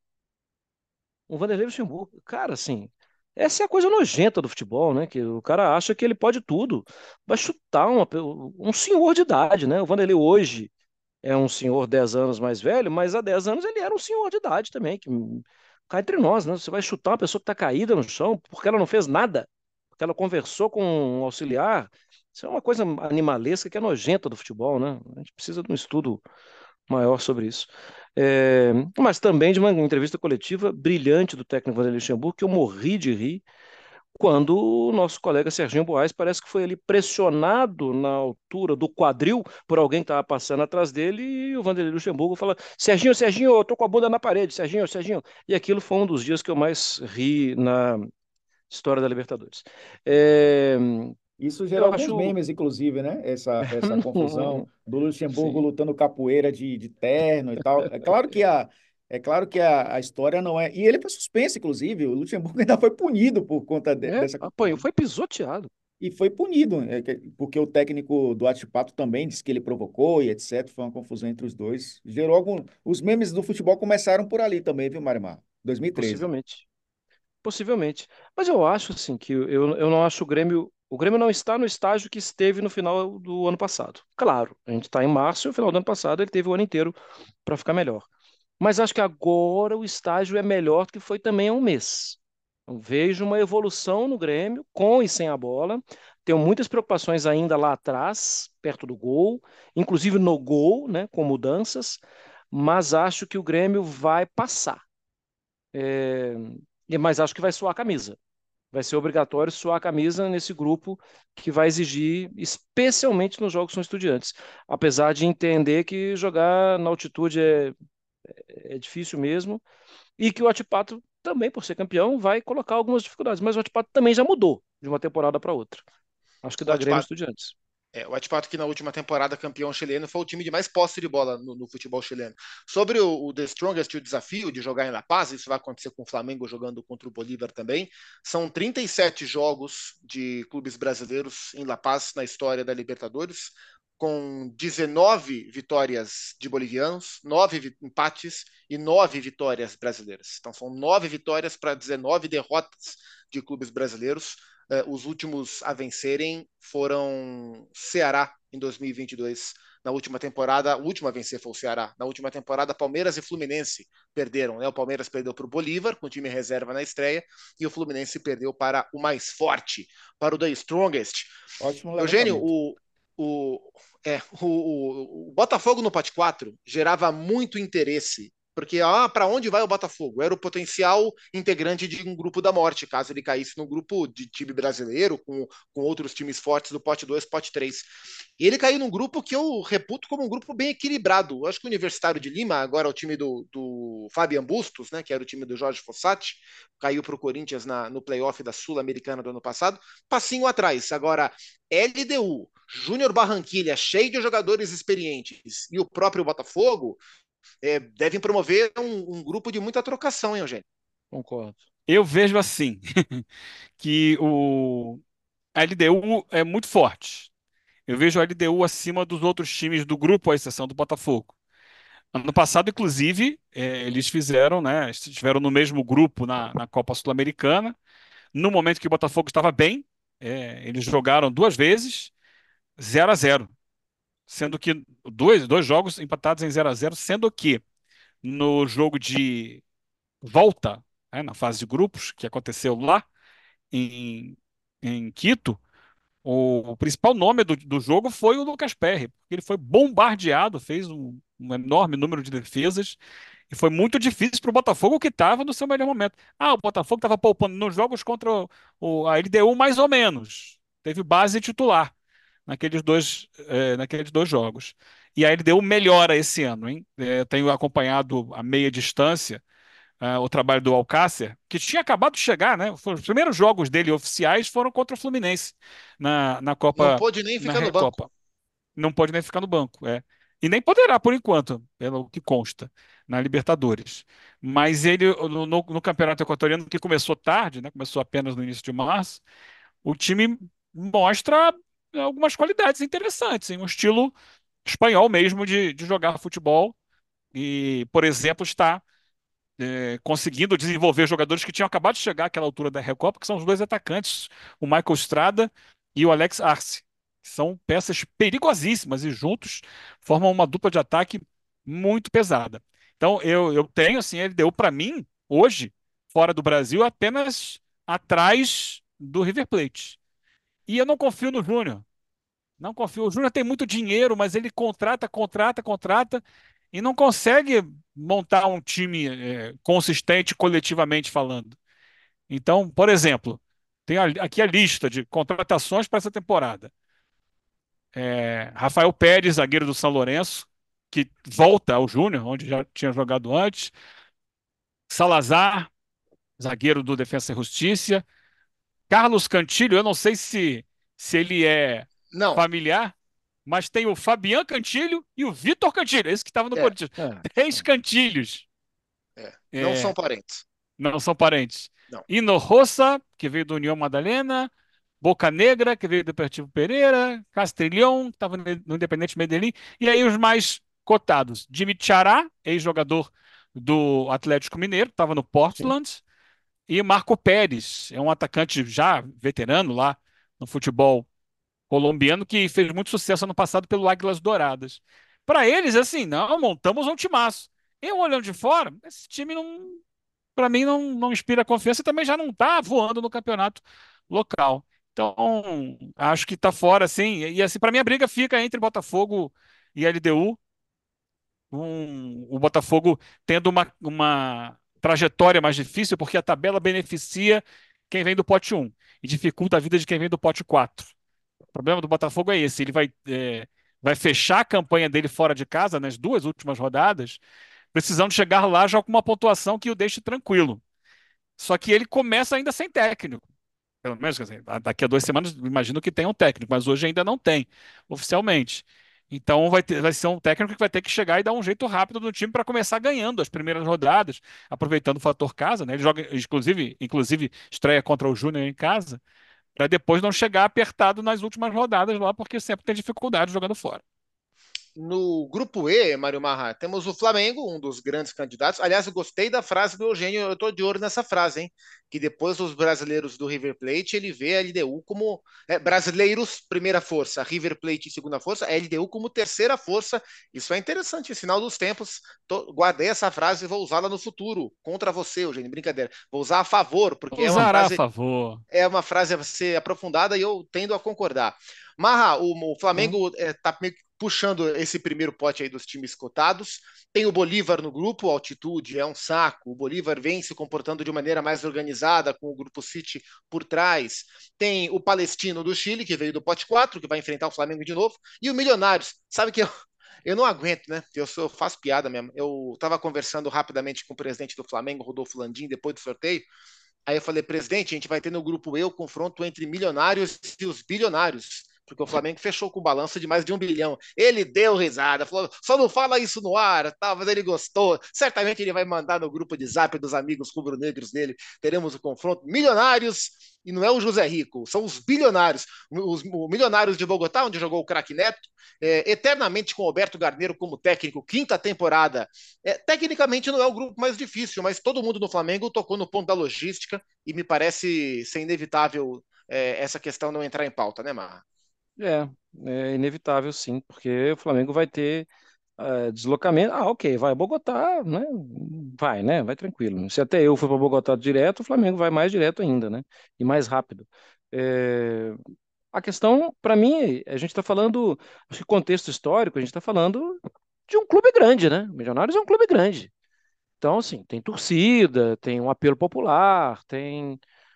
Speaker 2: o Vanderlei Luxemburgo. Cara, assim, essa é a coisa nojenta do futebol, né? Que o cara acha que ele pode tudo. Vai chutar uma, um senhor de idade, né? O Vanderlei hoje é um senhor dez anos mais velho, mas há dez anos ele era um senhor de idade também. Que, cá entre nós, né? Você vai chutar uma pessoa que está caída no chão porque ela não fez nada, porque ela conversou com um auxiliar. Isso é uma coisa animalesca que é nojenta do futebol, né? A gente precisa de um estudo maior sobre isso. É, mas também de uma entrevista coletiva brilhante do técnico Vanderlei Luxemburgo, que eu morri de rir, quando o nosso colega Serginho Boas parece que foi ali pressionado na altura do quadril por alguém que estava passando atrás dele, e o Vanderlei Luxemburgo fala: Serginho, Serginho, eu tô com a bunda na parede, Serginho, Serginho. E aquilo foi um dos dias que eu mais ri na história da Libertadores. É,
Speaker 3: Isso gerou
Speaker 2: eu
Speaker 3: alguns
Speaker 2: acho.
Speaker 3: memes, inclusive, né? Essa, essa confusão do Luxemburgo
Speaker 2: Sim.
Speaker 3: lutando capoeira de, de terno e tal. É claro que a, é claro que a, a história não é. E ele foi suspenso, inclusive. O Luxemburgo ainda foi punido por conta de-
Speaker 2: É,
Speaker 3: dessa
Speaker 2: apanhou,
Speaker 3: confusão.
Speaker 2: foi pisoteado.
Speaker 3: E foi punido, é, que- porque o técnico do Atipato também disse que ele provocou e etcétera. Foi uma confusão entre os dois. Gerou algum. Os memes do futebol começaram por ali também, viu, Marimar? dois mil e treze.
Speaker 2: Possivelmente. Possivelmente. Mas eu acho assim que eu, eu não acho o Grêmio. O Grêmio não está no estágio que esteve no final do ano passado. Claro, a gente está em março e no final do ano passado ele teve o ano inteiro para ficar melhor. Mas acho que agora o estágio é melhor do que foi também há um mês. Eu vejo uma evolução no Grêmio, com e sem a bola. Tenho muitas preocupações ainda lá atrás, perto do gol, inclusive no gol, né, com mudanças, mas acho que o Grêmio vai passar. É, e- Mas acho que vai suar a camisa. Vai ser obrigatório suar a camisa nesse grupo que vai exigir, especialmente nos jogos com estudiantes. Apesar de entender que jogar na altitude é, é difícil mesmo e que o Atipato também, por ser campeão, vai colocar algumas dificuldades. Mas o Atipato também já mudou de uma temporada para outra. Acho que
Speaker 1: O
Speaker 2: dá Grêmio e
Speaker 1: Atipato,
Speaker 2: Estudiantes.
Speaker 1: é, o Atipato que na última temporada campeão chileno foi o time de mais posse de bola no, no futebol chileno. Sobre o, o The Strongest e o desafio de jogar em La Paz, isso vai acontecer com o Flamengo jogando contra o Bolívar também. São trinta e sete jogos de clubes brasileiros em La Paz na história da Libertadores, com dezenove vitórias de bolivianos, nove empates e nove vitórias brasileiras. Então são nove vitórias para dezenove derrotas de clubes brasileiros. Uh, os últimos a vencerem foram Ceará em dois mil e vinte e dois. Na última temporada, o último a vencer foi o Ceará. Na última temporada, Palmeiras e Fluminense perderam. Né? O Palmeiras perdeu para o Bolívar, com o time reserva na estreia, e o Fluminense perdeu para o mais forte, para o The Strongest.
Speaker 3: Ótimo
Speaker 1: Eugênio,
Speaker 3: levantamento.
Speaker 1: o, o, é, o, o, o Botafogo no pote quatro gerava muito interesse porque ah, para onde vai o Botafogo? Era o potencial integrante de um grupo da morte, caso ele caísse no grupo de time brasileiro, com, com outros times fortes do pote dois, pote três. E ele caiu num grupo que eu reputo como um grupo bem equilibrado. Eu acho que o Universitário de Lima, agora é o time do, do Fabian Bustos, né, que era o time do Jorge Fossati, caiu para o Corinthians na, no playoff da Sul-Americana do ano passado, passinho atrás. Agora, L D U, Júnior Barranquilha, cheio de jogadores experientes, e o próprio Botafogo, é, devem promover um, um, grupo de muita trocação, hein, Eugênio?
Speaker 2: Concordo.
Speaker 4: Eu vejo assim, que o a L D U é muito forte. Eu vejo a L D U acima dos outros times do grupo, à exceção do Botafogo. Ano passado, inclusive, eh, eles fizeram, né? Estiveram no mesmo grupo na, na Copa Sul-Americana. No momento que o Botafogo estava bem, eh, eles jogaram duas vezes, zero a zero, sendo que dois, dois jogos empatados em zero a zero, sendo que no jogo de volta, né, na fase de grupos, que aconteceu lá em, em Quito, o, o principal nome do, do jogo foi o Lucas Perry, porque ele foi bombardeado, fez um, um enorme número de defesas, e foi muito difícil para o Botafogo, que estava no seu melhor momento. Ah, o Botafogo estava poupando nos jogos contra o, o- a L D U, mais ou menos. Teve base titular naqueles dois, eh, naqueles dois jogos. E a L D U melhora esse ano, hein? Eh, tenho acompanhado a meia distância, ah, o trabalho do Alcácer, que tinha acabado de chegar, né? Foi- Os primeiros jogos dele oficiais foram contra o Fluminense na, na
Speaker 1: Não
Speaker 4: Copa,
Speaker 1: pôde nem
Speaker 4: na
Speaker 1: ficar no banco.
Speaker 4: Recopa. Não pode nem ficar no banco, é. E nem poderá, por enquanto, pelo que consta, na Libertadores. Mas ele, no, no- no Campeonato Equatoriano, que começou tarde, né? Começou apenas no início de março, o time mostra algumas qualidades interessantes, em um estilo espanhol mesmo de, de jogar futebol. E, por exemplo, está é, conseguindo desenvolver jogadores que tinham acabado de chegar àquela altura da Recopa, que são os dois atacantes, o Michael Estrada e o Alex Arce. São peças perigosíssimas e juntos formam uma dupla de ataque muito pesada. Então, eu, eu tenho, assim, ele deu para mim, hoje, fora do Brasil, apenas atrás do River Plate. E eu não confio no Júnior. Não confio. O Júnior tem muito dinheiro, mas ele contrata, contrata, contrata e não consegue montar um time é, consistente coletivamente falando. Então, por exemplo, tem a- aqui a lista de contratações para essa temporada. É, Rafael Pérez, zagueiro do São Lourenço, que volta ao Júnior, onde já tinha jogado antes. Salazar, zagueiro do Defensa e Justiça. Carlos Cantilho, eu não sei se, se ele é
Speaker 1: Não,
Speaker 4: familiar, mas tem o Fabian Cantilho e o Vitor Cantilho, esse que estava no
Speaker 1: é,
Speaker 4: Corinthians.
Speaker 2: É,
Speaker 4: Três Cantilhos.
Speaker 1: é. Não são
Speaker 4: É,
Speaker 1: parentes.
Speaker 4: não são parentes.
Speaker 1: Não.
Speaker 4: Hino Roça, que veio do União Madalena. Boca Negra, que veio do Deportivo Pereira. Castrilhão, que estava no Independente Medellín. E aí os mais cotados. Jimmy Chará, ex-jogador do Atlético Mineiro, estava no
Speaker 3: Sim.
Speaker 4: Portland, e Marco Pérez, é um atacante já veterano lá no futebol colombiano que fez muito sucesso ano passado pelo Águilas Douradas. Para eles, assim, não, montamos um timaço. Eu olhando de fora, esse time não, para mim não, não inspira confiança e também já não está voando no campeonato local. Então, acho que está fora, assim. E assim, para mim a briga fica entre Botafogo e L D U, um, o Botafogo tendo uma, uma trajetória mais difícil, porque a tabela beneficia quem vem do pote um e dificulta a vida de quem vem do pote quatro. O problema do Botafogo é esse: ele vai, é, vai fechar a campanha dele fora de casa nas duas últimas rodadas, precisando chegar lá já com uma pontuação que o deixe tranquilo. Só que ele começa ainda sem técnico. Pelo menos, quer dizer, daqui a duas semanas, imagino que tenha um técnico, mas hoje ainda não tem, oficialmente. Então vai ter, vai ser um técnico que vai ter que chegar e dar um jeito rápido no time para começar ganhando as primeiras rodadas, aproveitando o fator casa, né? Ele joga, inclusive, inclusive estreia contra o Júnior em casa, para depois não chegar apertado nas últimas rodadas lá, porque sempre tem dificuldade jogando fora.
Speaker 1: No grupo E, Mário Marra, temos o Flamengo, um dos grandes candidatos. Aliás, eu gostei da frase do Eugênio, eu estou de olho nessa frase, hein? Que depois dos brasileiros do River Plate, ele vê a L D U como é, brasileiros, primeira força, River Plate, segunda força, a L D U como terceira força. Isso é interessante, sinal dos tempos. Tô, guardei essa frase e vou usá-la no futuro, contra você, Eugênio, brincadeira. Vou usar a favor, porque é uma
Speaker 4: Usará a
Speaker 1: frase
Speaker 4: favor.
Speaker 1: é uma frase a ser aprofundada e eu tendo a concordar. Marra, o, o
Speaker 3: Hum.
Speaker 1: Flamengo está é, puxando esse primeiro pote aí dos times cotados. Tem o Bolívar no grupo, a altitude é um saco. O Bolívar vem se comportando de maneira mais organizada, com o grupo City por trás. Tem o Palestino do Chile, que veio do pote quatro, que vai enfrentar o Flamengo de novo. E o Milionários, sabe que eu, eu não aguento, né? Eu, sou, eu faço piada mesmo. Eu estava conversando rapidamente com o presidente do Flamengo, Rodolfo Landim, depois do sorteio. Aí eu falei, presidente, a gente vai ter no grupo E o confronto entre milionários e os bilionários, porque o Flamengo fechou com balança de mais de um bilhão. Ele deu risada, falou, só não fala isso no ar, tá, mas ele gostou. Certamente ele vai mandar no grupo de zap dos amigos rubro-negros dele. Teremos o confronto milionários, e não é o José Rico, são os bilionários. Os, os milionários de Bogotá, onde jogou o craque Neto, é, eternamente com Roberto Garneiro como técnico, quinta temporada. É, tecnicamente não é o grupo mais difícil, mas todo mundo no Flamengo tocou no ponto da logística e me parece ser inevitável é, essa questão não entrar em pauta, né, Marra?
Speaker 2: É, é inevitável sim, porque o Flamengo vai ter eh, deslocamento. Ah, ok, vai a Bogotá, né? Vai, né? Vai tranquilo. Se até eu for para Bogotá direto, o Flamengo vai mais direto ainda, né? E mais rápido. É, a questão, para mim, a gente está falando, acho que contexto histórico, a gente está falando de um clube grande, né? Milionários é um clube grande. Então, assim, tem torcida, tem um apelo popular, tem.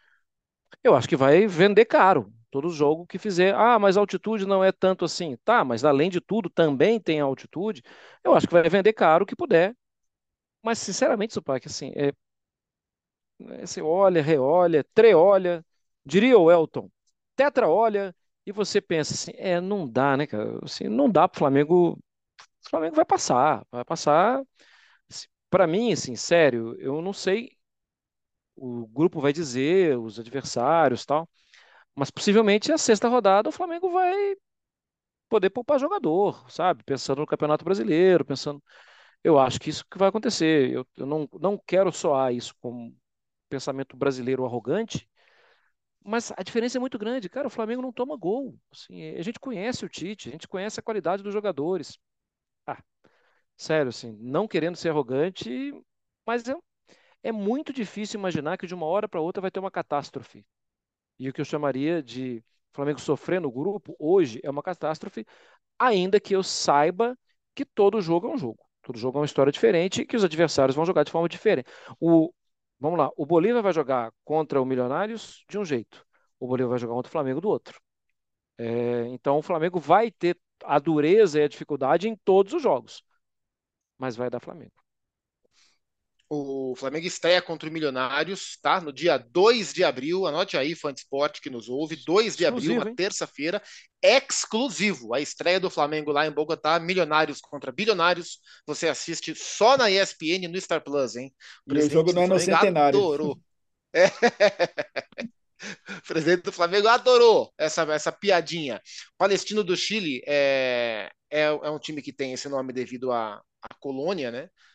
Speaker 2: Eu acho que vai vender caro. Todo jogo que fizer. Ah, mas a altitude não é tanto assim. Tá, mas além de tudo, também tem a altitude. Eu acho que vai vender caro o que puder. Mas, sinceramente, Supac, assim, é, é, você olha, reolha, treolha, diria o Elton, tetraolha, e você pensa assim, é, não dá, né, cara? Assim, não dá pro Flamengo. O Flamengo vai passar, vai passar. Assim, para mim, assim, sério, eu não sei. O grupo vai dizer, os adversários, tal. Mas possivelmente a sexta rodada o Flamengo vai poder poupar jogador, sabe? Pensando no Campeonato Brasileiro, pensando. Eu acho que isso que vai acontecer. Eu, eu não, não quero soar isso como pensamento brasileiro arrogante, mas a diferença é muito grande. Cara, o Flamengo não toma gol. Assim, a gente conhece o Tite, a gente conhece a qualidade dos jogadores. Ah, sério, assim, não querendo ser arrogante, mas é, é muito difícil imaginar que de uma hora para outra vai ter uma catástrofe. E o que eu chamaria de Flamengo sofrer no grupo hoje é uma catástrofe, ainda que eu saiba que todo jogo é um jogo. Todo jogo é uma história diferente e que os adversários vão jogar de forma diferente. O, vamos lá, o Bolívar vai jogar contra o Milionários de um jeito, o Bolívar vai jogar contra o Flamengo do outro. É, então o Flamengo vai ter a dureza e a dificuldade em todos os jogos, mas vai dar Flamengo.
Speaker 1: O Flamengo estreia contra o Milionários, tá? No dia dois de abril. Anote aí, fã de esporte que nos ouve. dois de abril, uma
Speaker 2: Exclusivo, hein?
Speaker 1: terça-feira, exclusivo. A estreia do Flamengo lá em Bogotá, Milionários contra Bilionários. Você assiste só na E S P N e no Star Plus, hein? O
Speaker 3: E o jogo
Speaker 1: presidente
Speaker 3: não
Speaker 1: do
Speaker 3: é no
Speaker 1: Flamengo
Speaker 3: centenário.
Speaker 1: adorou. É. O presidente do Flamengo adorou essa, essa piadinha. O Palestino do Chile é, é, é um time que tem esse nome devido à, à colônia, né?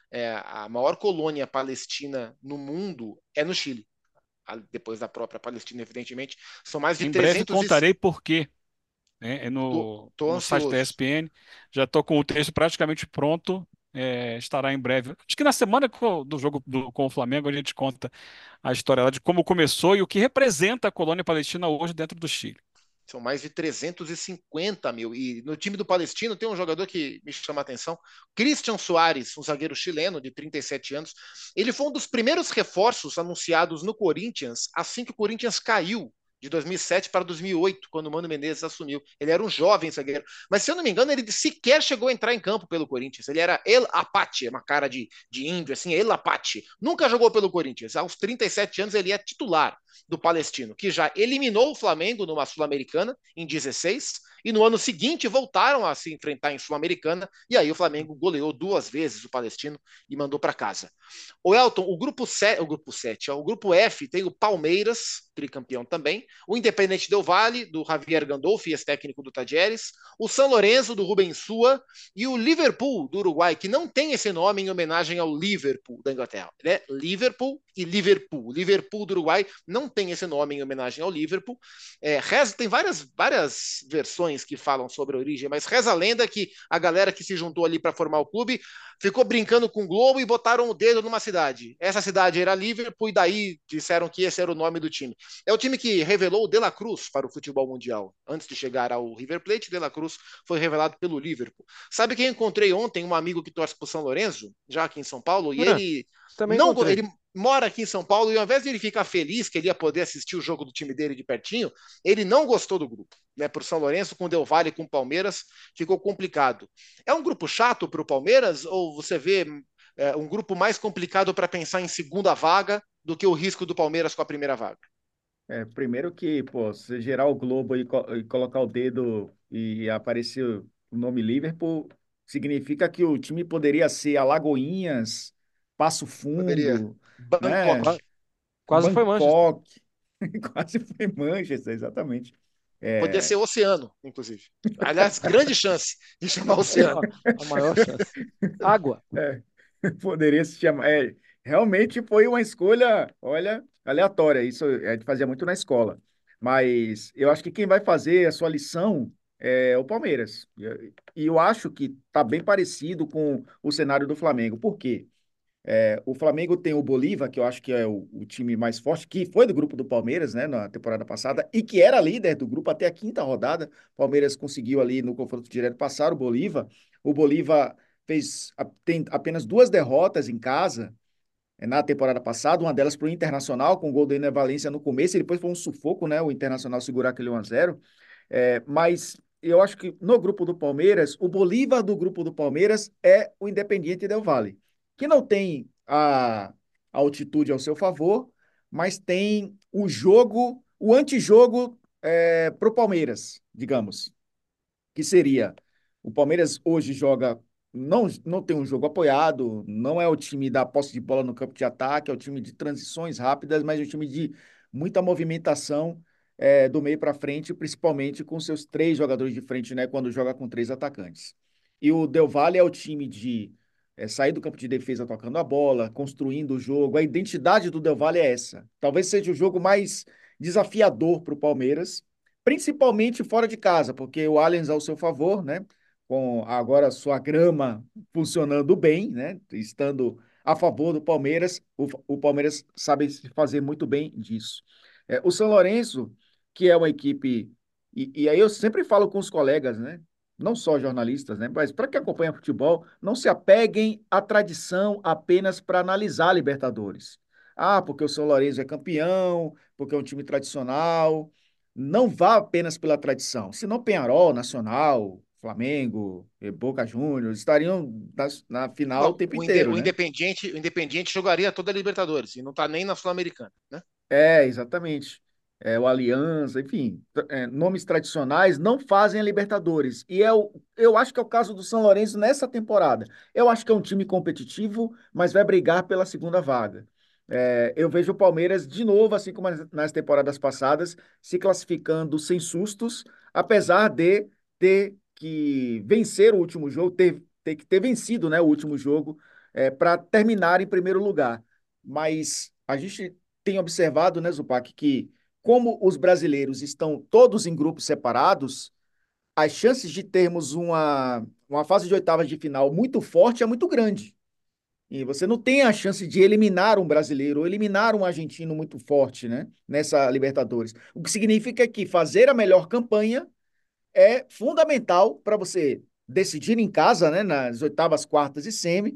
Speaker 1: é, a maior colônia palestina no mundo é no Chile. Depois da própria Palestina, evidentemente, são mais de
Speaker 4: Em breve
Speaker 1: trezentos e...
Speaker 4: contarei por quê. Né? É
Speaker 1: Tô,
Speaker 4: no,
Speaker 1: tô
Speaker 4: no site da
Speaker 1: ansioso.
Speaker 4: E S P N. Já estou com o texto praticamente pronto. É, estará em breve. Acho que na semana co- do jogo do- com o Flamengo a gente conta a história lá de como começou e o que representa a colônia palestina hoje dentro do Chile.
Speaker 1: São mais de trezentos e cinquenta mil. E no time do Palestino tem um jogador que me chama a atenção, Christian Soares, um zagueiro chileno de trinta e sete anos. Ele foi um dos primeiros reforços anunciados no Corinthians assim que o Corinthians caiu de dois mil e sete para dois mil e oito, quando o Mano Menezes assumiu. Ele era um jovem zagueiro. Mas, se eu não me engano, ele sequer chegou a entrar em campo pelo Corinthians. Ele era El Apache, uma cara de, de índio, assim, El Apache. Nunca jogou pelo Corinthians. Aos trinta e sete anos, ele é titular do Palestino, que já eliminou o Flamengo numa Sul-Americana em dezesseis, e no ano seguinte voltaram a se enfrentar em Sul-Americana, e aí o Flamengo goleou duas vezes o Palestino e mandou para casa. O Elton, o grupo sete, o grupo sete, o grupo F tem o Palmeiras, tricampeão também, o Independente Del Valle, do Javier Gandolfi, ex-técnico do Tajeres, o São Lourenço, do Rubem Sua, e o Liverpool, do Uruguai, que não tem esse nome em homenagem ao Liverpool da Inglaterra. É Liverpool e Liverpool. O Liverpool do Uruguai não tem esse nome em homenagem ao Liverpool. É, reza, tem várias, várias versões que falam sobre a origem, mas reza a lenda que a galera que se juntou ali para formar o clube ficou brincando com o globo e botaram o dedo numa cidade. Essa cidade era Liverpool e daí disseram que esse era o nome do time. É o time que revelou o De La Cruz para o futebol mundial. Antes de chegar ao River Plate, De La Cruz foi revelado pelo Liverpool. Sabe quem encontrei ontem? Um amigo que torce para o São Lourenço, já aqui em São Paulo, e
Speaker 2: É,
Speaker 1: ele
Speaker 2: também
Speaker 1: não
Speaker 2: encontrei.
Speaker 1: ele mora aqui em São Paulo e ao invés de ele ficar feliz que ele ia poder assistir o jogo do time dele de pertinho, ele não gostou do grupo. Né, por São Lourenço, com Del Valle e com Palmeiras, ficou complicado. É um grupo chato para o Palmeiras ou você vê é, um grupo mais complicado para pensar em segunda vaga do que o risco do Palmeiras com a primeira vaga?
Speaker 3: É, primeiro que, pô, você gerar o globo e, co- e colocar o dedo e aparecer o nome Liverpool, significa que o time poderia ser Alagoinhas, Passo
Speaker 1: Poderia.
Speaker 3: Fundo, né?
Speaker 1: Bangkok.
Speaker 2: Qua- Quase foi Manchester.
Speaker 3: Bangkok, quase foi Manchester, exatamente.
Speaker 1: Podia
Speaker 3: É,
Speaker 1: ser Oceano, inclusive. Aliás, grande chance de chamar
Speaker 2: É
Speaker 1: Oceano.
Speaker 2: a maior chance. Água.
Speaker 3: é, poderia se chamar. É, realmente foi uma escolha, olha, aleatória. Isso a gente fazia muito na escola. Mas eu acho que quem vai fazer a sua lição é o Palmeiras. E eu, e eu acho que está bem parecido com o cenário do Flamengo. Por quê? É, o Flamengo tem o Bolívar, que eu acho que é o, o time mais forte, que foi do grupo do Palmeiras, né, na temporada passada, e que era líder do grupo até a quinta rodada. O Palmeiras conseguiu ali no confronto direto passar o Bolívar. O Bolívar fez a- tem apenas duas derrotas em casa é, na temporada passada, uma delas para o Internacional, com o gol do Ener Valencia no começo, e depois foi um sufoco, né, o Internacional segurar aquele um a zero. É, mas eu acho que no grupo do Palmeiras, o Bolívar do grupo do Palmeiras é o Independiente Del Valle, que não tem a, a altitude ao seu favor, mas tem o jogo, o antijogo é, para o Palmeiras, digamos, que seria o Palmeiras hoje joga, não, não tem um jogo apoiado, não é o time da posse de bola no campo de ataque, é o time de transições rápidas, mas é o time de muita movimentação é, do meio para frente, principalmente com seus três jogadores de frente, né, quando joga com três atacantes. E o Del Valle é o time de é, sair do campo de defesa tocando a bola, construindo o jogo. A identidade do Del Valle é essa. Talvez seja o jogo mais desafiador para o Palmeiras, principalmente fora de casa, porque o Allianz ao seu favor, né? Com agora a sua grama funcionando bem, né? Estando a favor do Palmeiras, o, o Palmeiras sabe se fazer muito bem disso. É, o São Lourenço, que é uma equipe, e, e aí eu sempre falo com os colegas, né? Não só jornalistas, né? Mas para quem acompanha futebol, não se apeguem à tradição apenas para analisar a Libertadores. Ah, porque o São Lourenço é campeão, porque é um time tradicional. Não vá apenas pela tradição, senão Penharol, Nacional, Flamengo, eh, Boca Juniors estariam na, na final o
Speaker 1: Não,
Speaker 3: tempo
Speaker 1: o, Inde-
Speaker 3: inteiro,
Speaker 1: o
Speaker 3: né?
Speaker 1: Independiente, o Independiente jogaria toda a Libertadores e não está nem na Sul-Americana, né?
Speaker 3: É, exatamente. É, o Aliança, enfim, tra- é, nomes tradicionais não fazem a Libertadores. E é o, eu acho que é o caso do São Lourenço nessa temporada. Eu acho que é um time competitivo, mas vai brigar pela segunda vaga. É, eu vejo o Palmeiras de novo, assim como nas nas temporadas passadas, se classificando sem sustos, apesar de ter que vencer o último jogo, ter, ter que ter vencido, né, o último jogo é, para terminar em primeiro lugar. Mas a gente tem observado, né, Zupac, que como os brasileiros estão todos em grupos separados, as chances de termos uma, uma fase de oitavas de final muito forte é muito grande. E você não tem a chance de eliminar um brasileiro ou eliminar um argentino muito forte, né, nessa Libertadores. O que significa que fazer a melhor campanha é fundamental para você decidir em casa, né, nas oitavas, quartas e semi,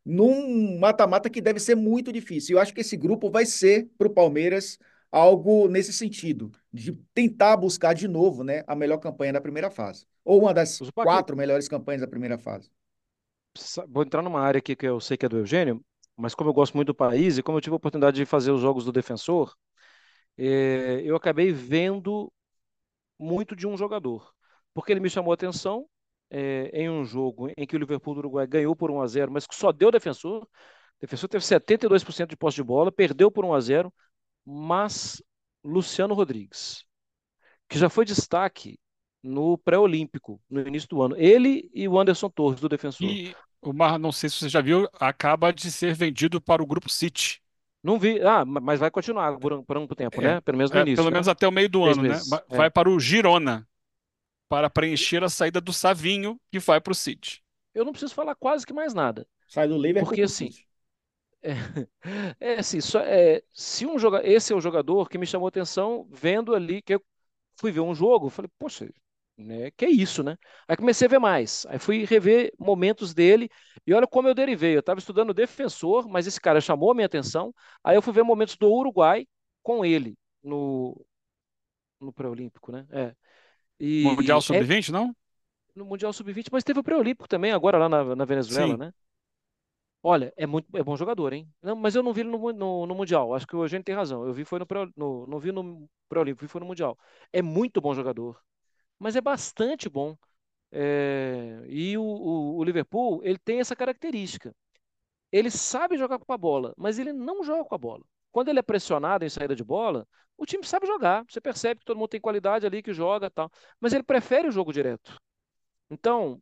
Speaker 3: num mata-mata que deve ser muito difícil. Eu acho que esse grupo vai ser para o Palmeiras algo nesse sentido, de tentar buscar de novo, né, a melhor campanha da primeira fase, ou uma das
Speaker 2: Zupac,
Speaker 3: quatro melhores campanhas da primeira fase.
Speaker 2: sa- vou entrar numa área aqui que eu sei que é do Eugênio, mas como eu gosto muito do país e como eu tive a oportunidade de fazer os jogos do Defensor, eh, eu acabei vendo muito de um jogador, porque ele me chamou a atenção eh, em um jogo em que o Liverpool do Uruguai ganhou por um a zero, mas que só deu Defensor. O Defensor teve setenta e dois por cento de posse de bola, perdeu por um a zero, mas Luciano Rodrigues, que já foi destaque no pré-olímpico, no início do ano. Ele e o Anderson Torres, do Defensor.
Speaker 4: E o Mar, não sei se você já viu, acaba de ser vendido para o Grupo City.
Speaker 2: Não vi. Ah, ma- mas vai continuar por um, por um tempo,
Speaker 4: É,
Speaker 2: né? Pelo menos no
Speaker 4: é, pelo
Speaker 2: início,
Speaker 4: menos
Speaker 2: né?
Speaker 4: até o meio do
Speaker 2: Seis
Speaker 4: ano, né?
Speaker 2: meses.
Speaker 4: Va- Vai
Speaker 2: É.
Speaker 4: para o Girona para preencher a saída do Savinho, que vai para o City.
Speaker 2: Eu não preciso falar quase que mais nada.
Speaker 3: Sai do Liverpool
Speaker 2: Porque,
Speaker 3: para o
Speaker 2: assim,
Speaker 3: City.
Speaker 2: é, é assim, só, é, se um joga, esse é o jogador que me chamou atenção vendo ali, que eu fui ver um jogo, falei, poxa, né, que é isso, né? Aí comecei a ver mais. Aí fui rever momentos dele e olha como eu derivei. Eu estava estudando defensor, mas esse cara chamou a minha atenção. Aí eu fui ver momentos do Uruguai com ele no, no pré-olímpico, né? É.
Speaker 4: Mundial
Speaker 2: E é
Speaker 4: sub vinte, não?
Speaker 2: no Mundial sub vinte, mas teve o pré-olímpico também, agora lá na, na Venezuela,
Speaker 4: Sim.
Speaker 2: né? Olha, é muito é bom jogador, hein? Não, mas eu não vi ele no, mu- no, no Mundial. Acho que o Eugênio tem razão. Eu vi foi no, pré, no não vi no pré-olímpico, vi foi no Mundial. É muito bom jogador, mas é bastante bom. É, e o, o, o Liverpool, ele tem essa característica. Ele sabe jogar com a bola, mas ele não joga com a bola. Quando ele é pressionado em saída de bola, o time sabe jogar. Você percebe que todo mundo tem qualidade ali que joga, e tal, mas ele prefere o jogo direto. Então,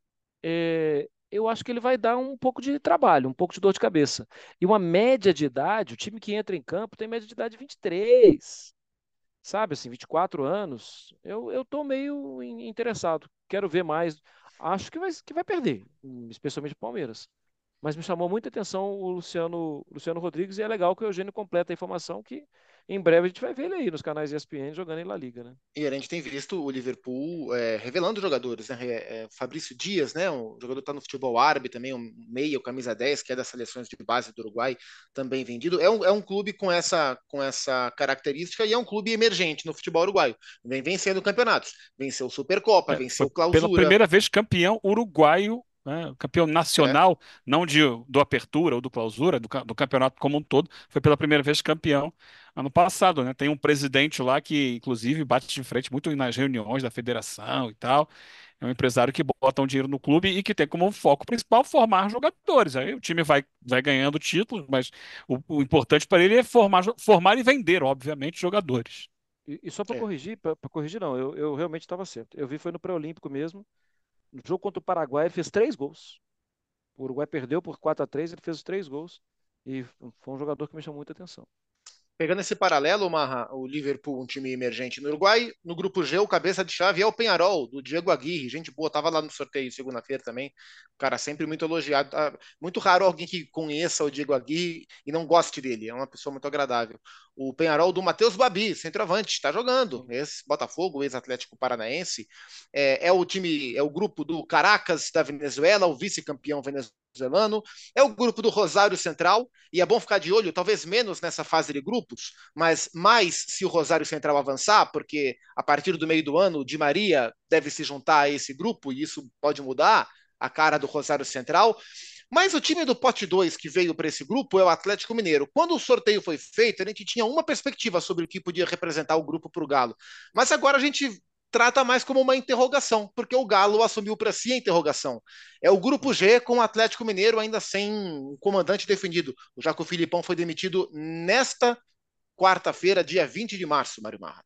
Speaker 2: é, eu acho que ele vai dar um pouco de trabalho, um pouco de dor de cabeça. E uma média de idade, o time que entra em campo tem média de idade de vinte e três, sabe, assim, vinte e quatro anos. Eu, eu tô meio in- interessado, quero ver mais. Acho que vai, que vai perder, hum, especialmente o Palmeiras. Mas me chamou muita atenção o Luciano, Luciano Rodrigues e é legal que o Eugênio completa a informação que em breve a gente vai ver ele aí nos canais E S P N jogando em La Liga, né?
Speaker 1: E a gente tem visto o Liverpool é, revelando jogadores, né? É, é, Fabrício Dias, né? Um jogador que está no futebol árabe também, um meia, o camisa dez, que é das seleções de base do Uruguai, também vendido. É um, é um clube com essa, com essa característica e é um clube emergente no futebol uruguaio. Vem vencendo campeonatos. Venceu Supercopa,
Speaker 4: É, foi
Speaker 1: venceu
Speaker 4: pela
Speaker 1: Clausura.
Speaker 4: primeira vez campeão uruguaio, né, campeão
Speaker 1: É.
Speaker 4: nacional, não de, do Apertura ou do Clausura, do, ca- do campeonato como um todo, foi pela primeira vez campeão ano passado, né? Tem um presidente lá que, inclusive, bate de frente muito nas reuniões da federação e tal. É um empresário que bota um dinheiro no clube e que tem como foco principal formar jogadores. Aí o time vai, vai ganhando títulos, mas o, o importante para ele é formar, jo- formar e vender, obviamente, jogadores.
Speaker 2: E, e só para
Speaker 1: É.
Speaker 2: corrigir, para corrigir não, eu, eu realmente estava certo. Eu vi foi no pré-olímpico mesmo. No jogo contra o Paraguai, ele fez três gols. O Uruguai perdeu por quatro a três, ele fez os três gols. E foi um jogador que me chamou muita atenção.
Speaker 1: Pegando esse paralelo, Marra, o Liverpool, um time emergente no Uruguai, no grupo G, o cabeça de chave é o Penharol, do Diego Aguirre. Gente boa, tava lá no sorteio segunda-feira também. O cara sempre muito elogiado. Tá? Muito raro alguém que conheça o Diego Aguirre e não goste dele. É uma pessoa muito agradável. O Penharol do Matheus Babi, centroavante, está jogando. Esse Botafogo, ex-Atlético Paranaense. É, é o time, é o grupo do Caracas da Venezuela, o vice-campeão venezuelano. É o grupo do Rosário Central, e é bom ficar de olho, talvez menos nessa fase de grupos, mas mais se o Rosário Central avançar, porque a partir do meio do ano, o Di Maria deve se juntar a esse grupo, e isso pode mudar a cara do Rosário Central. Mas o time do pote dois que veio para esse grupo é o Atlético Mineiro. Quando o sorteio foi feito, a gente tinha uma perspectiva sobre o que podia representar o grupo para o Galo. Mas agora a gente trata mais como uma interrogação, porque o Galo assumiu para si a interrogação. É o grupo G com o Atlético Mineiro ainda sem um comandante definido, já que o Filipão foi demitido nesta quarta-feira, dia vinte de março, Mário Marra.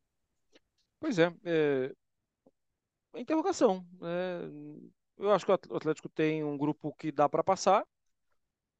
Speaker 2: Pois é, é é interrogação. É, eu acho que o Atlético tem um grupo que dá para passar.